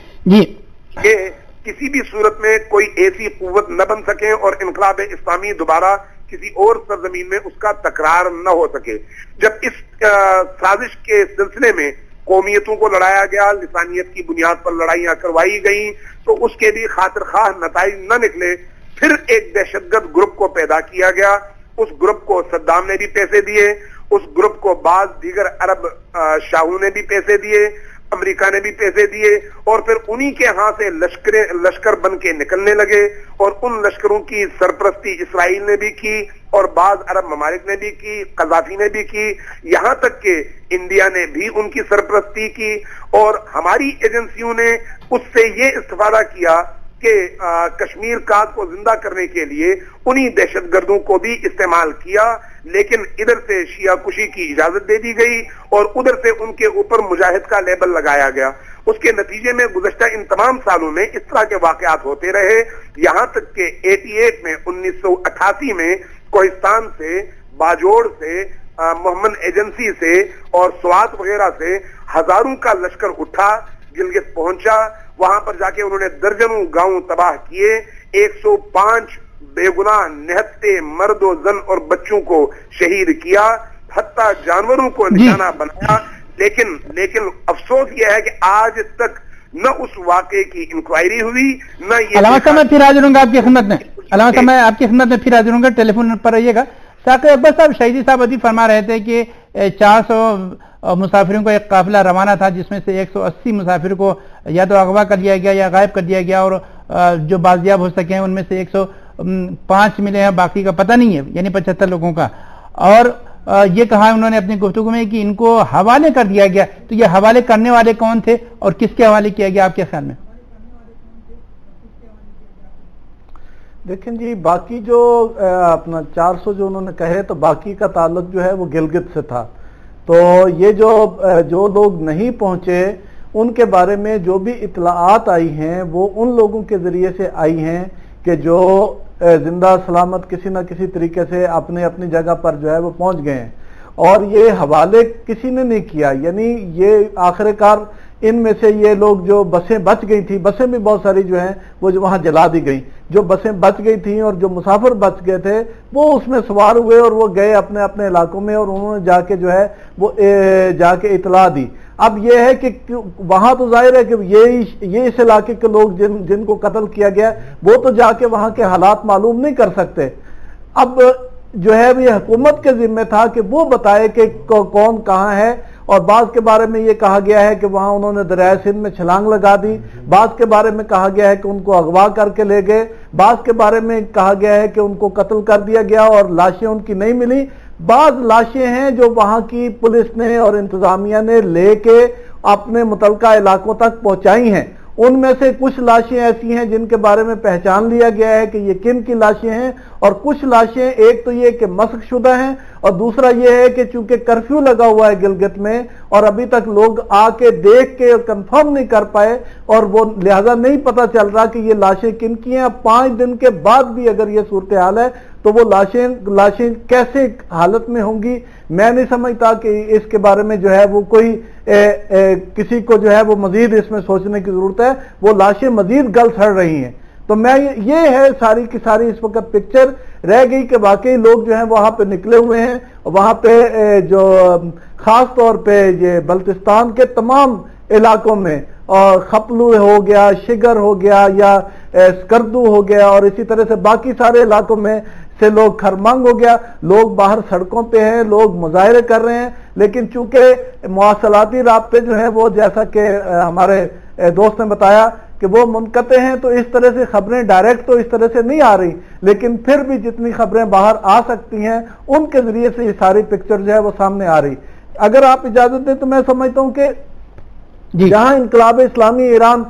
کہ کسی بھی صورت میں کوئی ایسی قوت نہ بن سکے اور انقلاب اسلامی دوبارہ کسی اور سرزمین میں اس کا تکرار نہ ہو سکے۔ جب اس سازش کے سلسلے میں قومیتوں کو لڑایا گیا، لسانیت کی بنیاد پر لڑائیاں کروائی گئیں، تو اس کے بھی خاطر خواہ نتائج نہ نکلے، پھر ایک دہشت گرد گروپ کو پیدا کیا گیا उस ग्रुप को सद्दाम ने भी पैसे दिए, उस ग्रुप को बाज दीगर अरब शाहों ने भी पैसे दिए, अमेरिका ने भी पैसे दिए, और फिर उन्हीं के हाथ से लश्कर बन के निकलने लगे, और उन लश्करों की सरपरस्ती इसराइल ने भी की और बाज अरब ममालिक ने भी की, कज़ाफी ने भी की, यहां तक कि इंडिया ने भी उनकी सरपरस्ती की, और हमारी एजेंसियों ने उससे ये इस्तेफादा किया कि कश्मीर काद को जिंदा करने के लिए उन्हीं दहशतगर्दों को भी इस्तेमाल किया, लेकिन इधर से शिया कुशी की इजाजत दे दी गई और उधर से उनके ऊपर मुजाहिद का लेबल लगाया गया। उसके नतीजे में गुज़श्ता इन तमाम सालों में इस तरह के वाकयात होते रहे, यहां तक कि 88 में 1988 में कोहिस्तान से, बाजोड़ से, मोहम्मद एजेंसी से और स्वात वगैरह से हजारों का लश्कर उठा, गिलगित पहुंचा, वहां पर जाके उन्होंने दर्जनों गांव तबाह किए, 105 बेगुनाह निहत्ते मर्द और जन और बच्चों को शहीद किया, हत्ता जानवरों को निशाना बनाया। लेकिन अफसोस यह है कि आज तक न उस वाक़े की इंक्वायरी हुई, न ये। अलामा साहब मैं फिर हाजिर हूंगा आपकी खिदमत में, अलामा साहब मैं आपकी खिदमत में फिर हाजिर हूंगा, टेलीफोन पर रहिएगा। साकिब अकबर साहब, शहीदी साहब अभी फरमा रहे थे कि 400 मुसाफिरों का एक काफिला रवाना था, जिसमें से 180 मुसाफिर को या तो अगवा कर दिया गया या गायब कर दिया गया, और जो बाजियाब हो सके हैं उनमें से 105 मिले हैं, बाकी का पता नहीं है, यानी 75 लोगों का। और ये कहा उन्होंने अपनी गुफ्तगू में कि इनको हवाले कर दिया गया। तो ये हवाले करने वाले कौन थे और किसके हवाले किया गया आपके ख्याल में? देखें जी, बाकी जो अपना 400 जो उन्होंने कहे, तो बाकी का ताल्लुक जो है वो गिलगित से था। तो ये जो लोग नहीं पहुंचे, उनके बारे में जो भी इत्तलाआत आई हैं वो उन लोगों के जरिए से आई हैं कि जो जिंदा सलामत किसी न किसी तरीके से अपनी अपनी जगह पर जो है वो पहुंच गए हैं, और ये हवाले किसी ने नहीं किया। यानी ये आखिरकार इनमें से ये लोग जो बसें बच गई थी, बसें भी बहुत सारी जो हैं वो जो वहां जला दी गई, जो बसें बच गई थी और जो मुसाफिर बच गए थे वो उसमें सवार हुए और वो गए अपने अपने इलाकों में, और उन्होंने जाके जो है वो जाके इतला दी। अब ये है कि वहां तो जाहिर है कि ये इस इलाके के लोग जिनको कत्ल किया गया वो तो जाके वहां के हालात मालूम नहीं कर सकते। अब जो है ये हुकूमत के जिम्मे था कि वो बताए कि कौन कहाँ है, और बाज़ के बारे में ये कहा गया है कि वहां उन्होंने दरिया सिंध में छलांग लगा दी, बाज़ के बारे में कहा गया है कि उनको अगवा करके ले गए, बाज़ के बारे में कहा गया है कि उनको कत्ल कर दिया गया और लाशें उनकी नहीं मिली। बाज़ लाशें हैं जो वहां की पुलिस ने और इंतजामिया ने लेके अपने मुतलका इलाकों तक पहुंचाई हैं। उनमें से कुछ लाशें ऐसी हैं जिनके बारे में पहचान लिया गया है कि ये किन की लाशें हैं, और कुछ लाशें एक तो ये कि मस्क शुदा हैं, और दूसरा ये है कि चूंकि कर्फ्यू लगा हुआ है गिलगित में और अभी तक लोग आके देख के कंफर्म नहीं कर पाए, और वो लिहाजा नहीं पता चल रहा कि ये लाशें किन की हैं। अब 5 दिन के बाद भी अगर ये सूरत हाल है तो वो लाशें कैसे हालत में होंगी, मैं नहीं समझता कि इसके बारे में जो है वो कोई किसी को जो है वो मजीद इसमें सोचने की जरूरत है। वो लाशें मजीद गल सड़ रही हैं। तो मैं ये है सारी की सारी इस वक्त पिक्चर रह गई कि वाकई लोग जो है वहां पे निकले हुए हैं, वहां पे जो खास तौर पे ये बल्तिस्तान के तमाम इलाकों में, और खपलू हो गया, शिगर हो गया, या स्कर्दू हो गया, और इसी तरह से बाकी सारे इलाकों में से लोग खरमंग हो गया, लोग बाहर सड़कों पे हैं, लोग मुजाहरे कर रहे हैं। लेकिन चूंकि मवासलाती राब्ते जो है वो जैसा कि हमारे दोस्त ने बताया कि वो मुनक़ते हैं, तो इस तरह से खबरें डायरेक्ट तो इस तरह से नहीं आ रही, लेकिन फिर भी जितनी खबरें बाहर आ सकती हैं उनके जरिए से ये सारी पिक्चर जो है वो सामने आ रही। अगर आप इजाजत दें तो मैं समझता हूं कि जहां इनकलाब इस्लामी ईरान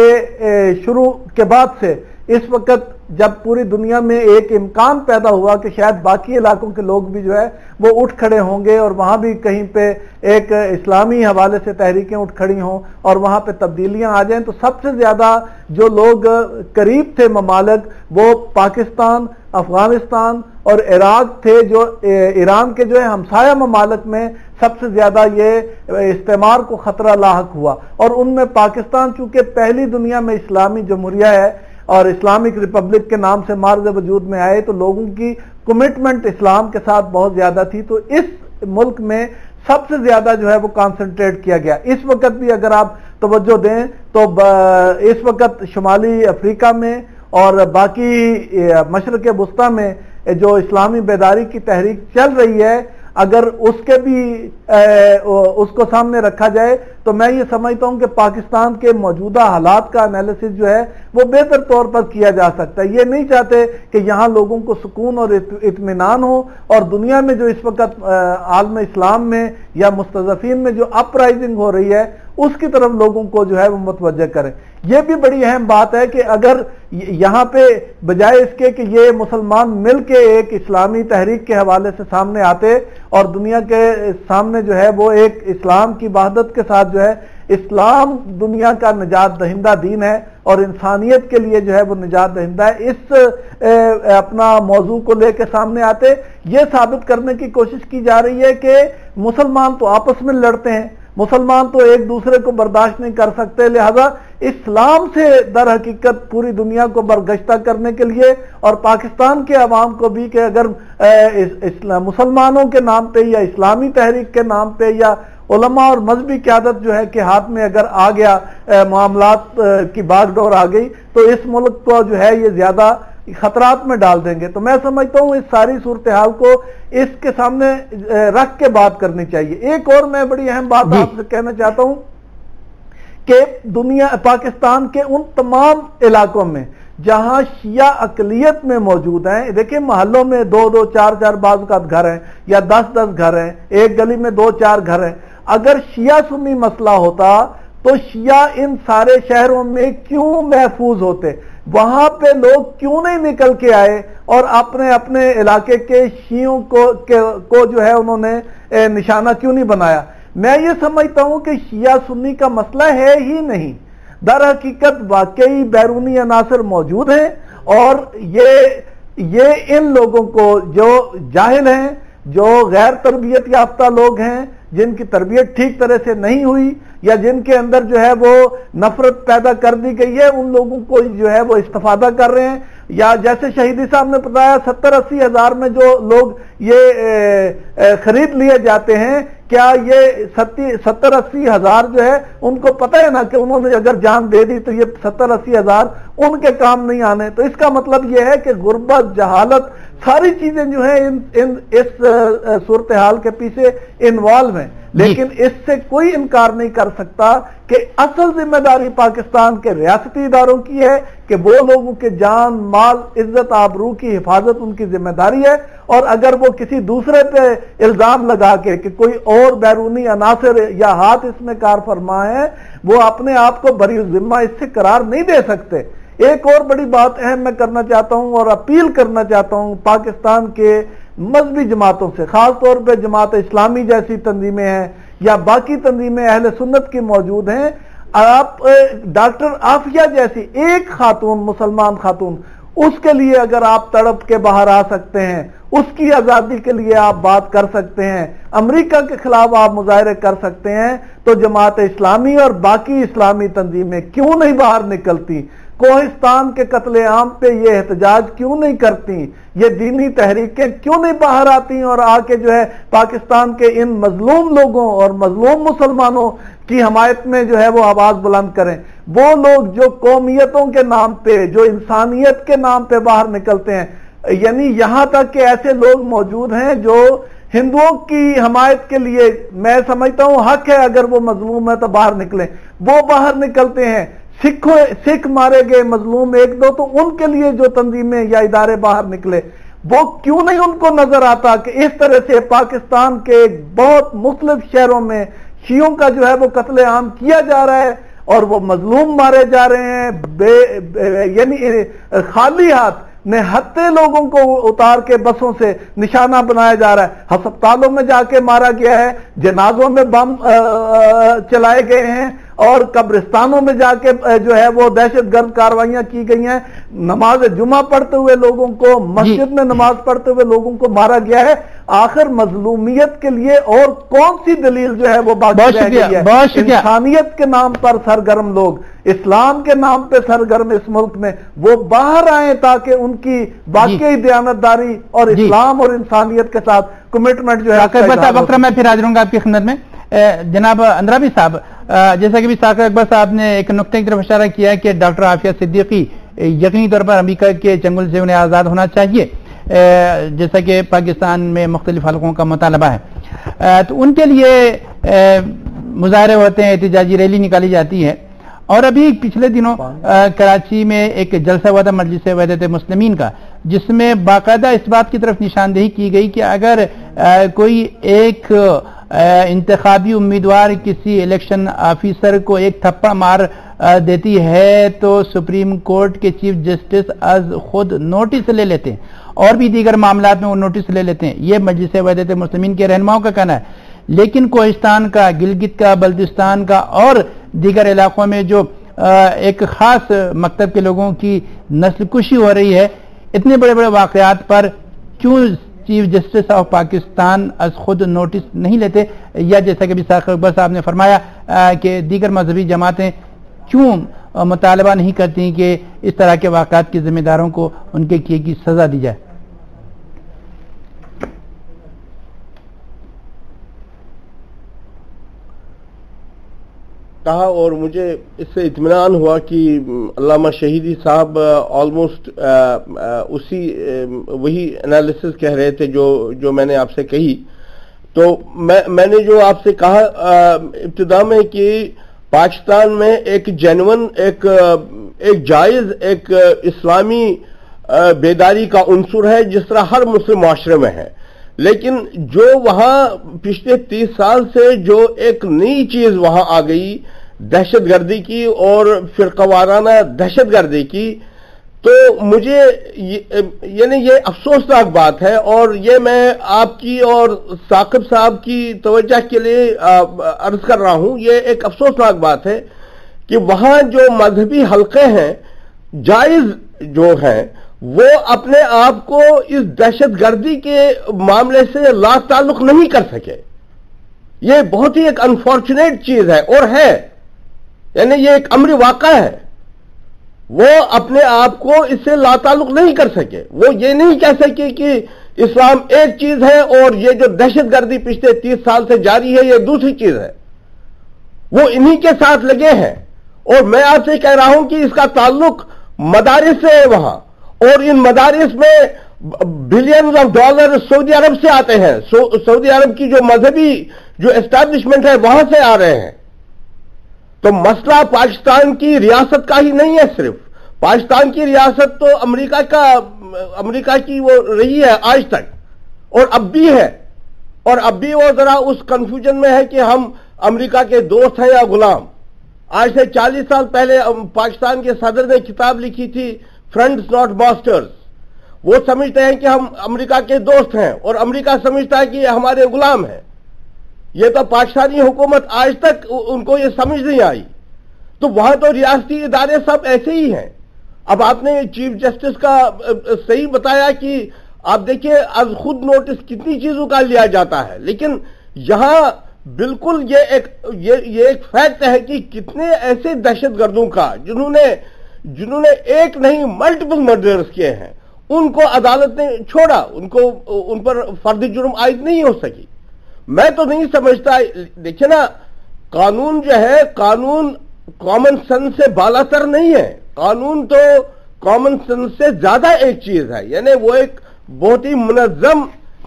के शुरू के बाद से इस वक्त जब पूरी दुनिया में एक इम्कान पैदा हुआ कि शायद बाकी इलाकों के लोग भी जो है वो उठ खड़े होंगे और वहां भी कहीं पे एक इस्लामी हवाले से तहरीकें उठ खड़ी हों और वहां पे तब्दीलियां आ जाएं, तो सबसे ज्यादा जो लोग करीब थे ममालिक वो पाकिस्तान, अफगानिस्तान और इराक थे, जो ईरान के जो है हमसाया ममालिक में सबसे ज्यादा ये इस्तेमार को खतरा लाहक हुआ। और उनमें पाकिस्तान चूंकि पहली दुनिया में इस्लामी जमहूरिया है और इस्लामिक रिपब्लिक के नाम से मार्ज वजूद में आए, तो लोगों की कमिटमेंट इस्लाम के साथ बहुत ज्यादा थी, तो इस मुल्क में सबसे ज्यादा जो है वो कॉन्सेंट्रेट किया गया। इस वक्त भी अगर आप तवज्जो दें तो इस वक्त शुमाली अफ्रीका में और बाकी मशरक़ वस्ता में جو اسلامی بیداری کی تحریک چل رہی ہے اگر اس کے بھی اس کو سامنے رکھا جائے تو میں یہ سمجھتا ہوں کہ پاکستان کے موجودہ حالات کا انالیسس جو ہے وہ بہتر طور پر کیا جا سکتا ہے۔ یہ نہیں چاہتے کہ یہاں لوگوں کو سکون اور اطمینان ہو، اور دنیا میں جو اس وقت عالم اسلام میں یا مستضعفین میں جو اپ رائزنگ ہو رہی ہے اس کی طرف لوگوں کو جو ہے وہ متوجہ کریں۔ یہ بھی بڑی اہم بات ہے کہ اگر یہاں پہ بجائے اس کے کہ یہ مسلمان مل کے ایک اسلامی تحریک کے حوالے سے سامنے آتے اور دنیا کے سامنے جو ہے وہ ایک اسلام کی وحدت کے ساتھ جو ہے اسلام دنیا کا نجات دہندہ دین ہے اور انسانیت کے لیے جو ہے وہ نجات دہندہ ہے، اس اپنا موضوع کو لے کے سامنے آتے، یہ ثابت کرنے کی کوشش کی جا رہی ہے کہ مسلمان تو آپس میں لڑتے ہیں، مسلمان تو ایک دوسرے کو برداشت نہیں کر سکتے، لہذا اسلام سے در حقیقت پوری دنیا کو برگشتہ کرنے کے لیے اور پاکستان کے عوام کو بھی کہ اگر مسلمانوں کے نام پہ یا اسلامی تحریک کے نام پہ یا علماء اور مذہبی قیادت جو ہے کہ ہاتھ میں اگر آ گیا، معاملات کی باغ ڈور آ گئی تو اس ملک کو جو ہے یہ زیادہ خطرات میں ڈال دیں گے۔ تو میں سمجھتا ہوں اس ساری صورتحال کو اس کے سامنے رکھ کے بات کرنی چاہیے۔ ایک اور میں بڑی اہم بات آپ سے کہنا چاہتا ہوں کہ پاکستان کے ان تمام علاقوں میں جہاں شیعہ اقلیت میں موجود ہیں، دیکھیں محلوں میں 2-2 4-4 بعض اوقات گھر ہیں یا 10-10 گھر ہیں، ایک گلی میں 2-4 گھر ہیں، اگر شیعہ سنی مسئلہ ہوتا تو شیعہ ان سارے شہروں میں کیوں محفوظ ہوتے؟ وہاں پہ لوگ کیوں نہیں نکل کے آئے اور اپنے اپنے علاقے کے شیعوں کو جو ہے انہوں نے نشانہ کیوں نہیں بنایا؟ میں یہ سمجھتا ہوں کہ شیعہ سنی کا مسئلہ ہے ہی نہیں، در حقیقت واقعی بیرونی عناصر موجود ہیں اور یہ ان لوگوں کو جو جاہل ہیں، جو غیر تربیت یافتہ لوگ ہیں، جن کی تربیت ٹھیک طرح سے نہیں ہوئی یا جن کے اندر جو ہے وہ نفرت پیدا کر دی گئی ہے، ان لوگوں کو جو ہے وہ استفادہ کر رہے ہیں۔ یا جیسے شہیدی صاحب نے بتایا 70-80 ہزار میں جو لوگ یہ خرید لیے جاتے ہیں، کیا یہ 70-80 ہزار جو ہے ان کو پتہ ہے نا کہ انہوں نے اگر جان دے دی تو یہ 70-80 ہزار ان کے کام نہیں آنے؟ تو اس کا مطلب یہ ہے کہ غربت، جہالت، ساری چیزیں جو ہیں اس صورتحال کے پیچھے انوالو ہیں، لیکن اس سے کوئی انکار نہیں کر سکتا کہ اصل ذمہ داری پاکستان کے ریاستی اداروں کی ہے کہ وہ لوگوں کے جان، مال، عزت، آبرو کی حفاظت ان کی ذمہ داری ہے، اور اگر وہ کسی دوسرے پہ الزام لگا کے کہ کوئی اور بیرونی عناصر یا ہاتھ اس میں کار فرما ہے، وہ اپنے آپ کو بری ذمہ اس سے قرار نہیں دے سکتے۔ ایک اور بڑی بات اہم میں کرنا چاہتا ہوں اور اپیل کرنا چاہتا ہوں پاکستان کے مذہبی جماعتوں سے، خاص طور پہ جماعت اسلامی جیسی تنظیمیں ہیں یا باقی تنظیمیں اہل سنت کی موجود ہیں، آپ ڈاکٹر عافیہ جیسی ایک خاتون، مسلمان خاتون، اس کے لیے اگر آپ تڑپ کے باہر آ سکتے ہیں، اس کی آزادی کے لیے آپ بات کر سکتے ہیں، امریکہ کے خلاف آپ مظاہرے کر سکتے ہیں، تو جماعت اسلامی اور باقی اسلامی تنظیمیں کیوں نہیں باہر نکلتی؟ کوہستان کے قتل عام پہ یہ احتجاج کیوں نہیں کرتی؟ یہ دینی تحریکیں کیوں نہیں باہر آتی اور آ کے جو ہے پاکستان کے ان مظلوم لوگوں اور مظلوم مسلمانوں کی حمایت میں جو ہے وہ آواز بلند کریں؟ وہ لوگ جو قومیتوں کے نام پہ، جو انسانیت کے نام پہ باہر نکلتے ہیں، یعنی یہاں تک کہ ایسے لوگ موجود ہیں جو ہندوؤں کی حمایت کے لیے، میں سمجھتا ہوں حق ہے اگر وہ مظلوم ہے تو باہر نکلیں، وہ باہر نکلتے ہیں۔ سکھ مارے گئے مظلوم 1-2 تو ان کے لیے جو تنظیمیں یا ادارے باہر نکلے، وہ کیوں نہیں ان کو نظر آتا کہ اس طرح سے پاکستان کے بہت مختلف شہروں میں شیعوں کا جو ہے وہ قتل عام کیا جا رہا ہے اور وہ مظلوم مارے جا رہے ہیں، یعنی خالی ہاتھ نہتے لوگوں کو اتار کے بسوں سے نشانہ بنایا جا رہا ہے، ہسپتالوں میں جا کے مارا گیا ہے، جنازوں میں بم چلائے گئے ہیں اور قبرستانوں میں جا کے جو ہے وہ دہشت گرد کارروائیاں کی گئی ہیں، نماز جمعہ پڑھتے ہوئے لوگوں کو، مسجد میں نماز پڑھتے ہوئے لوگوں کو مارا گیا ہے۔ آخر مظلومیت کے لیے اور کون سی دلیل جو ہے وہ باقی رہ گئی ہے؟ انسانیت کے نام پر سرگرم لوگ، اسلام کے نام پہ سرگرم اس ملک میں، وہ باہر آئیں تاکہ ان کی واقعی دیانتداری اور اسلام اور انسانیت کے ساتھ کمٹمنٹ جو ہے۔ میں پھر حاضر ہوں گا آپ کی خدمت میں۔ جناب اندرابی صاحب، جیسا کہ ساکر اکبر صاحب نے ایک نقطے کی طرف اشارہ کیا ہے کہ ڈاکٹر عافیہ صدیقی یقینی طور پر امریکہ کے چنگل سے انہیں آزاد ہونا چاہیے، جیسا کہ پاکستان میں مختلف حلقوں کا مطالبہ ہے، تو ان کے لیے مظاہرے ہوتے ہیں، احتجاجی ریلی نکالی جاتی ہے. اور ابھی پچھلے دنوں کراچی میں ایک جلسہ ہوا تھا مجلس وحدت مسلمین کا، جس میں باقاعدہ اس بات کی طرف نشاندہی کی گئی کہ اگر کوئی ایک انتخابی امیدوار کسی الیکشن آفیسر کو ایک تھپڑ مار دیتی ہے تو سپریم کورٹ کے چیف جسٹس از خود نوٹس لے لیتے ہیں، اور بھی دیگر معاملات میں وہ نوٹس لے لیتے ہیں. یہ مجلس وحدت مسلمین کے رہنماؤں کا کہنا ہے. لیکن کوہستان کا، گلگت کا، بلتستان کا اور دیگر علاقوں میں جو ایک خاص مکتب کے لوگوں کی نسل کشی ہو رہی ہے، اتنے بڑے بڑے واقعات پر کیوں چیف جسٹس آف پاکستان از خود نوٹس نہیں لیتے؟ یا جیسا کہ ثاقب اکبر صاحب نے فرمایا کہ دیگر مذہبی جماعتیں کیوں مطالبہ نہیں کرتی کہ اس طرح کے واقعات کے ذمہ داروں کو ان کے کیے کی سزا دی جائے؟ کہا، اور مجھے اس سے اطمینان ہوا کہ علامہ شہیدی صاحب آلموسٹ وہی انالیسس کہہ رہے تھے جو میں نے آپ سے کہی. تو میں نے جو آپ سے کہا ابتدا میں کہ پاکستان میں ایک جینون ایک جائز ایک اسلامی بیداری کا عنصر ہے، جس طرح ہر مسلم معاشرے میں ہے. لیکن جو وہاں پچھلے 30 سال سے جو ایک نئی چیز وہاں آ گئی دہشت گردی کی اور فرقہ وارانہ دہشت گردی کی، تو مجھے یعنی یہ افسوسناک بات ہے. اور یہ میں آپ کی اور ثاقب صاحب کی توجہ کے لیے عرض کر رہا ہوں. یہ ایک افسوسناک بات ہے کہ وہاں جو مذہبی حلقے ہیں جائز جو ہیں، وہ اپنے آپ کو اس دہشت گردی کے معاملے سے لا تعلق نہیں کر سکے. یہ بہت ہی ایک انفارچونیٹ چیز ہے، اور ہے یعنی یہ ایک امر واقع ہے. وہ اپنے آپ کو اس سے لا تعلق نہیں کر سکے. وہ یہ نہیں کہہ سکے کہ اسلام ایک چیز ہے اور یہ جو دہشت گردی پچھلے 30 سال سے جاری ہے یہ دوسری چیز ہے. وہ انہی کے ساتھ لگے ہیں. اور میں آپ سے کہہ رہا ہوں کہ اس کا تعلق مدارس سے ہے وہاں، اور ان مدارس میں بلینز آف ڈالر سعودی عرب سے آتے ہیں. سعودی عرب کی جو مذہبی جو اسٹیبلشمنٹ ہے وہاں سے آ رہے ہیں. تو مسئلہ پاکستان کی ریاست کا ہی نہیں ہے. صرف پاکستان کی ریاست تو امریکہ کی وہ رہی ہے آج تک، اور اب بھی ہے. اور اب بھی وہ ذرا اس کنفیوژن میں ہے کہ ہم امریکہ کے دوست ہیں یا غلام. آج سے 40 سال پہلے پاکستان کے صدر نے کتاب لکھی تھی فرینڈز ناٹ ماسٹرز. وہ سمجھتے ہیں کہ ہم امریکہ کے دوست ہیں، اور امریکہ سمجھتا ہے کہ یہ ہمارے غلام ہیں. یہ تو پاکستانی حکومت آج تک ان کو یہ سمجھ نہیں آئی. تو وہاں تو ریاستی ادارے سب ایسے ہی ہیں. اب آپ نے چیف جسٹس کا صحیح بتایا کہ آپ دیکھیں از خود نوٹس کتنی چیزوں کا لیا جاتا ہے. لیکن یہاں بالکل یہ ایک فیکٹ ہے کہ کتنے ایسے دہشت گردوں کا جنہوں نے ایک نہیں ملٹیپل مرڈرز کیے ہیں، ان کو عدالت نے چھوڑا. ان پر فرد جرم عائد نہیں ہو سکی. میں تو نہیں سمجھتا. دیکھیں نا، قانون جو ہے، قانون کامن سینس سے بالا تر نہیں ہے. قانون تو کامن سینس سے زیادہ ایک چیز ہے. یعنی وہ ایک بہت ہی منظم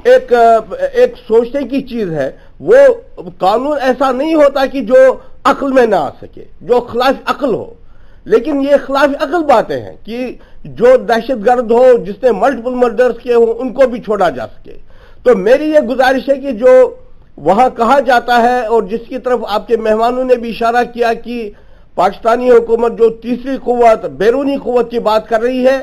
ایک سوچنے کی چیز ہے. وہ قانون ایسا نہیں ہوتا کہ جو عقل میں نہ آ سکے، جو خلاف عقل ہو. لیکن یہ خلاف عقل باتیں ہیں کہ جو دہشت گرد ہو، جس نے ملٹیپل مرڈرز کیے ہوں، ان کو بھی چھوڑا جا سکے. تو میری یہ گزارش ہے کہ جو وہاں کہا جاتا ہے، اور جس کی طرف آپ کے مہمانوں نے بھی اشارہ کیا کہ پاکستانی حکومت جو تیسری قوت، بیرونی قوت کی بات کر رہی ہے،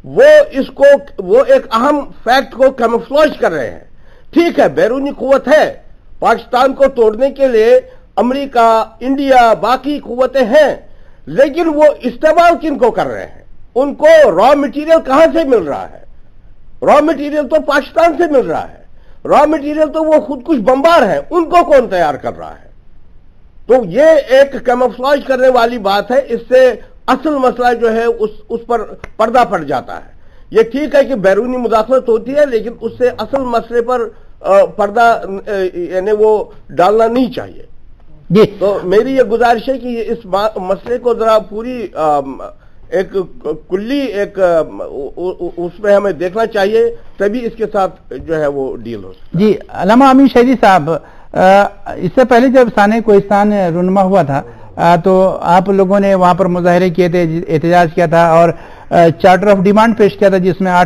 وہ ایک اہم فیکٹ کو کیموفلیج کر رہے ہیں. ٹھیک ہے، بیرونی قوت ہے، پاکستان کو توڑنے کے لیے امریکہ، انڈیا، باقی قوتیں ہیں. لیکن وہ استعمال کن کو کر رہے ہیں؟ ان کو را مٹیریل کہاں سے مل رہا ہے؟ را مٹیریل تو پاکستان سے مل رہا ہے. را مٹیریل تو وہ خود کچھ بمبار ہیں، ان کو کون تیار کر رہا ہے؟ تو یہ ایک کیموفلیج کرنے والی بات ہے. اس سے اصل مسئلہ جو ہے اس پر پردہ پڑ جاتا ہے. یہ ٹھیک ہے کہ بیرونی مداخلت ہوتی ہے، لیکن اس سے اصل مسئلے پر پردہ یعنی وہ ڈالنا نہیں چاہیے. تو میری یہ گزارش ہے کہ اس مسئلے کو ذرا پوری ایک کلی ایک اس میں ہمیں دیکھنا چاہیے، تبھی اس کے ساتھ جو ہے وہ ڈیل ہو سکتا ہے۔ جی علامہ امین شہیدی صاحب، اس سے پہلے جب سانحہ کوہستان رونما ہوا تھا تو آپ لوگوں نے وہاں پر مظاہرے کیے تھے، احتجاج کیا تھا اور چارٹر آف ڈیمانڈ پیش کیا تھا، جس میں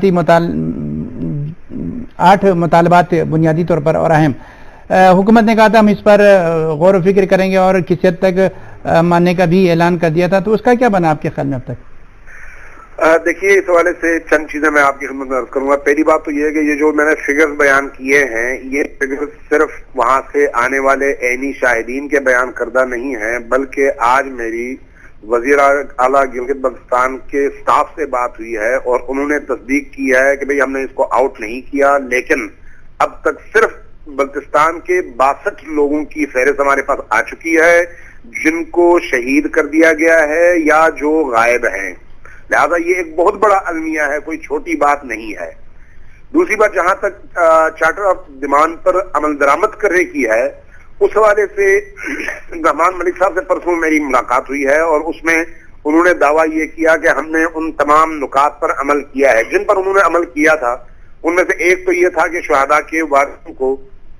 8 مطالبات بنیادی طور پر اور اہم۔ حکومت نے کہا تھا ہم اس پر غور و فکر کریں گے اور کسی حد تک ماننے کا بھی اعلان کر دیا تھا، تو اس کا کیا بنا آپ کے خیال میں اب تک؟ دیکھیے، اس حوالے سے چند چیزیں میں آپ کی خدمت میں عرض کروں گا۔ پہلی بات تو یہ ہے کہ یہ جو میں نے فگرز بیان کیے ہیں، یہ فگرز صرف وہاں سے آنے والے عینی شاہدین کے بیان کردہ نہیں ہیں، بلکہ آج میری وزیر اعلیٰ گلگت بلتستان کے سٹاف سے بات ہوئی ہے اور انہوں نے تصدیق کی ہے کہ بھئی ہم نے اس کو آؤٹ نہیں کیا، لیکن اب تک صرف بلتستان کے 62 لوگوں کی فہرست ہمارے پاس آ چکی ہے جن کو شہید کر دیا گیا ہے یا جو غائب ہیں۔ لہذا یہ ایک بہت بڑا المیہ ہے، کوئی چھوٹی بات نہیں ہے۔ دوسری بات، جہاں تک چارٹر آف ڈیمانڈ پر عمل درآمد کرنے کی ہے، اس حوالے سے رحمان ملک صاحب سے پرسوں میری ملاقات ہوئی ہے اور اس میں انہوں نے دعویٰ یہ کیا کہ ہم نے ان تمام نکات پر عمل کیا ہے جن پر انہوں نے عمل کیا تھا۔ ان میں سے ایک تو یہ تھا کہ شہداء کے وارثوں کو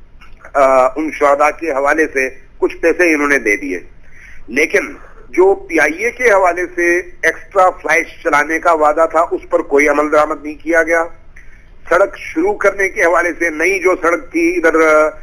ان شہداء کے حوالے سے کچھ پیسے انہوں نے دے دیے، لیکن جو پی آئی اے کے حوالے سے ایکسٹرا فلائٹ چلانے کا وعدہ تھا اس پر کوئی عمل درآمد نہیں کیا گیا۔ سڑک شروع کرنے کے حوالے سے نئی جو سڑک تھی ادھر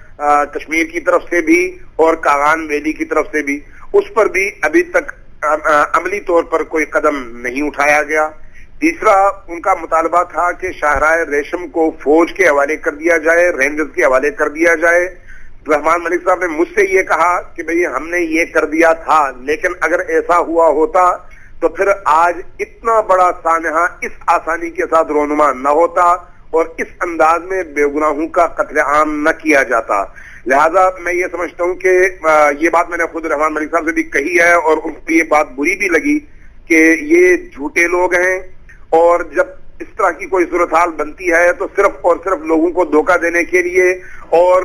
کشمیر کی طرف سے بھی اور کاغان ویلی کی طرف سے بھی، اس پر بھی ابھی تک عملی طور پر کوئی قدم نہیں اٹھایا گیا۔ تیسرا ان کا مطالبہ تھا کہ شاہراہ ریشم کو فوج کے حوالے کر دیا جائے، رینجرز کے حوالے کر دیا جائے۔ رحمان ملک صاحب نے مجھ سے یہ کہا کہ بھئی ہم نے یہ کر دیا تھا، لیکن اگر ایسا ہوا ہوتا تو پھر آج اتنا بڑا سانحہ اس آسانی کے ساتھ رونما نہ ہوتا اور اس انداز میں بے گناہوں کا قتل عام نہ کیا جاتا۔ لہذا میں یہ سمجھتا ہوں کہ یہ بات میں نے خود رحمان ملک صاحب سے بھی کہی ہے اور ان کو یہ بات بری بھی لگی کہ یہ جھوٹے لوگ ہیں اور جب اس طرح کی کوئی صورتحال بنتی ہے تو صرف اور صرف لوگوں کو دھوکہ دینے کے لیے اور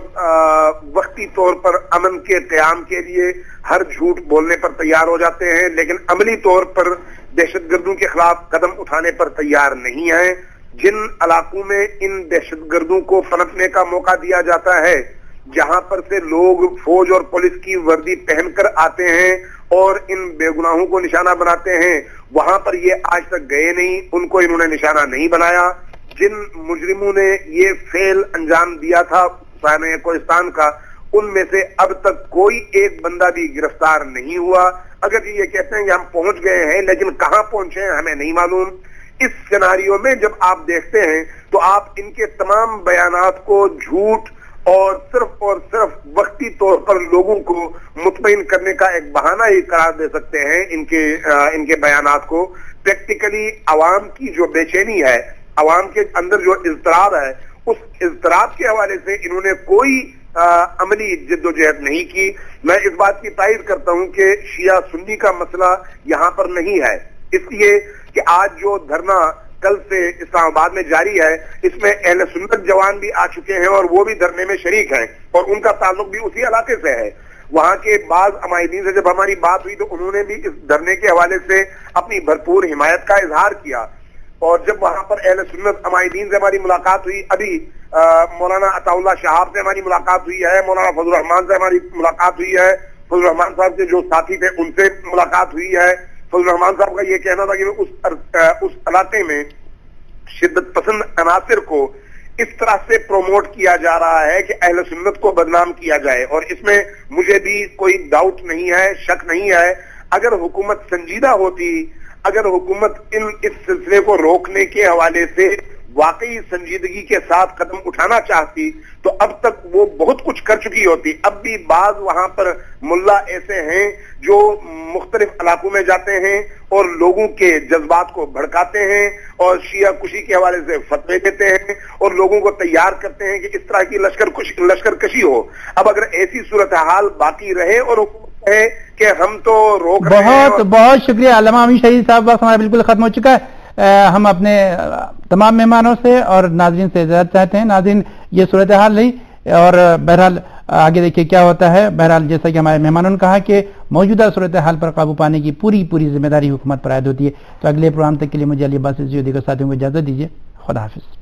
وقتی طور پر امن کے قیام کے لیے ہر جھوٹ بولنے پر تیار ہو جاتے ہیں، لیکن عملی طور پر دہشت گردوں کے خلاف قدم اٹھانے پر تیار نہیں ہیں۔ جن علاقوں میں ان دہشت گردوں کو پنپنے کا موقع دیا جاتا ہے، جہاں پر سے لوگ فوج اور پولیس کی وردی پہن کر آتے ہیں اور ان بے گناہوں کو نشانہ بناتے ہیں، وہاں پر یہ آج تک گئے نہیں، ان کو انہوں نے نشانہ نہیں بنایا۔ جن مجرموں نے یہ فعل انجام دیا تھا سانحہ کوہستان کا، ان میں سے اب تک کوئی ایک بندہ بھی گرفتار نہیں ہوا۔ اگر یہ کہتے ہیں کہ ہم پہنچ گئے ہیں، لیکن کہاں پہنچے ہیں ہمیں نہیں معلوم۔ اس سیناریو میں جب آپ دیکھتے ہیں تو آپ ان کے تمام بیانات کو جھوٹ اور صرف وقتی طور پر لوگوں کو مطمئن کرنے کا ایک بہانہ ہی قرار دے سکتے ہیں۔ ان کے بیانات کو پریکٹیکلی عوام کی جو بے چینی ہے، عوام کے اندر جو اضطراب ہے، اس اضطراب کے حوالے سے انہوں نے کوئی عملی جد و جہد نہیں کی۔ میں اس بات کی تائید کرتا ہوں کہ شیعہ سنی کا مسئلہ یہاں پر نہیں ہے، اس لیے کہ آج جو دھرنا کل سے اسلام آباد میں جاری ہے، اس میں اہل سنت جوان بھی آ چکے ہیں اور وہ بھی دھرنے میں شریک ہیں اور ان کا تعلق بھی اسی علاقے سے ہے۔ وہاں کے بعض عمائدین سے جب ہماری بات ہوئی تو انہوں نے بھی اس دھرنے کے حوالے سے اپنی بھرپور حمایت کا اظہار کیا، اور جب وہاں پر اہل سنت عمائدین سے ہماری ملاقات ہوئی، ابھی مولانا عطا اللہ شہاب سے ہماری ملاقات ہوئی ہے، مولانا فضل الرحمان سے ہماری ملاقات ہوئی ہے، فضل الرحمان صاحب کے جو ساتھی تھے ان سے ملاقات ہوئی ہے۔ فضل الرحمان صاحب کا یہ کہنا تھا کہ اس علاقے میں شدت پسند عناصر کو اس طرح سے پروموٹ کیا جا رہا ہے کہ اہل سنت کو بدنام کیا جائے، اور اس میں مجھے بھی کوئی ڈاؤٹ نہیں ہے، شک نہیں ہے۔ اگر حکومت سنجیدہ ہوتی، اگر حکومت اس سلسلے کو روکنے کے حوالے سے واقعی سنجیدگی کے ساتھ قدم اٹھانا چاہتی تو اب تک وہ بہت کچھ کر چکی ہوتی۔ اب بھی بعض وہاں پر ملا ایسے ہیں جو مختلف علاقوں میں جاتے ہیں اور لوگوں کے جذبات کو بھڑکاتے ہیں اور شیعہ کشی کے حوالے سے فتوے دیتے ہیں اور لوگوں کو تیار کرتے ہیں کہ اس طرح کی لشکر کشی ہو۔ اب اگر ایسی صورتحال باقی رہے اور حکومت ہے کہ ہم تو روک رہے ہیں۔ بہت شکریہ علامہ امین شہیدی صاحب، وقت ہمارا بالکل ختم ہو چکا ہے۔ ہم اپنے تمام مہمانوں سے اور ناظرین سے اجازت چاہتے ہیں۔ ناظرین، یہ صورتحال رہی اور بہرحال آگے دیکھیے کیا ہوتا ہے. بہرحال جیسا کہ ہمارے مہمانوں نے کہا کہ موجودہ صورتحال پر قابو پانے کی پوری ذمہ داری حکومت پر عائد ہوتی ہے. تو اگلے پروگرام تک کے لیے مجھے علی عباس سے دیگر ساتھیوں کو اجازت دیجیے. خدا حافظ.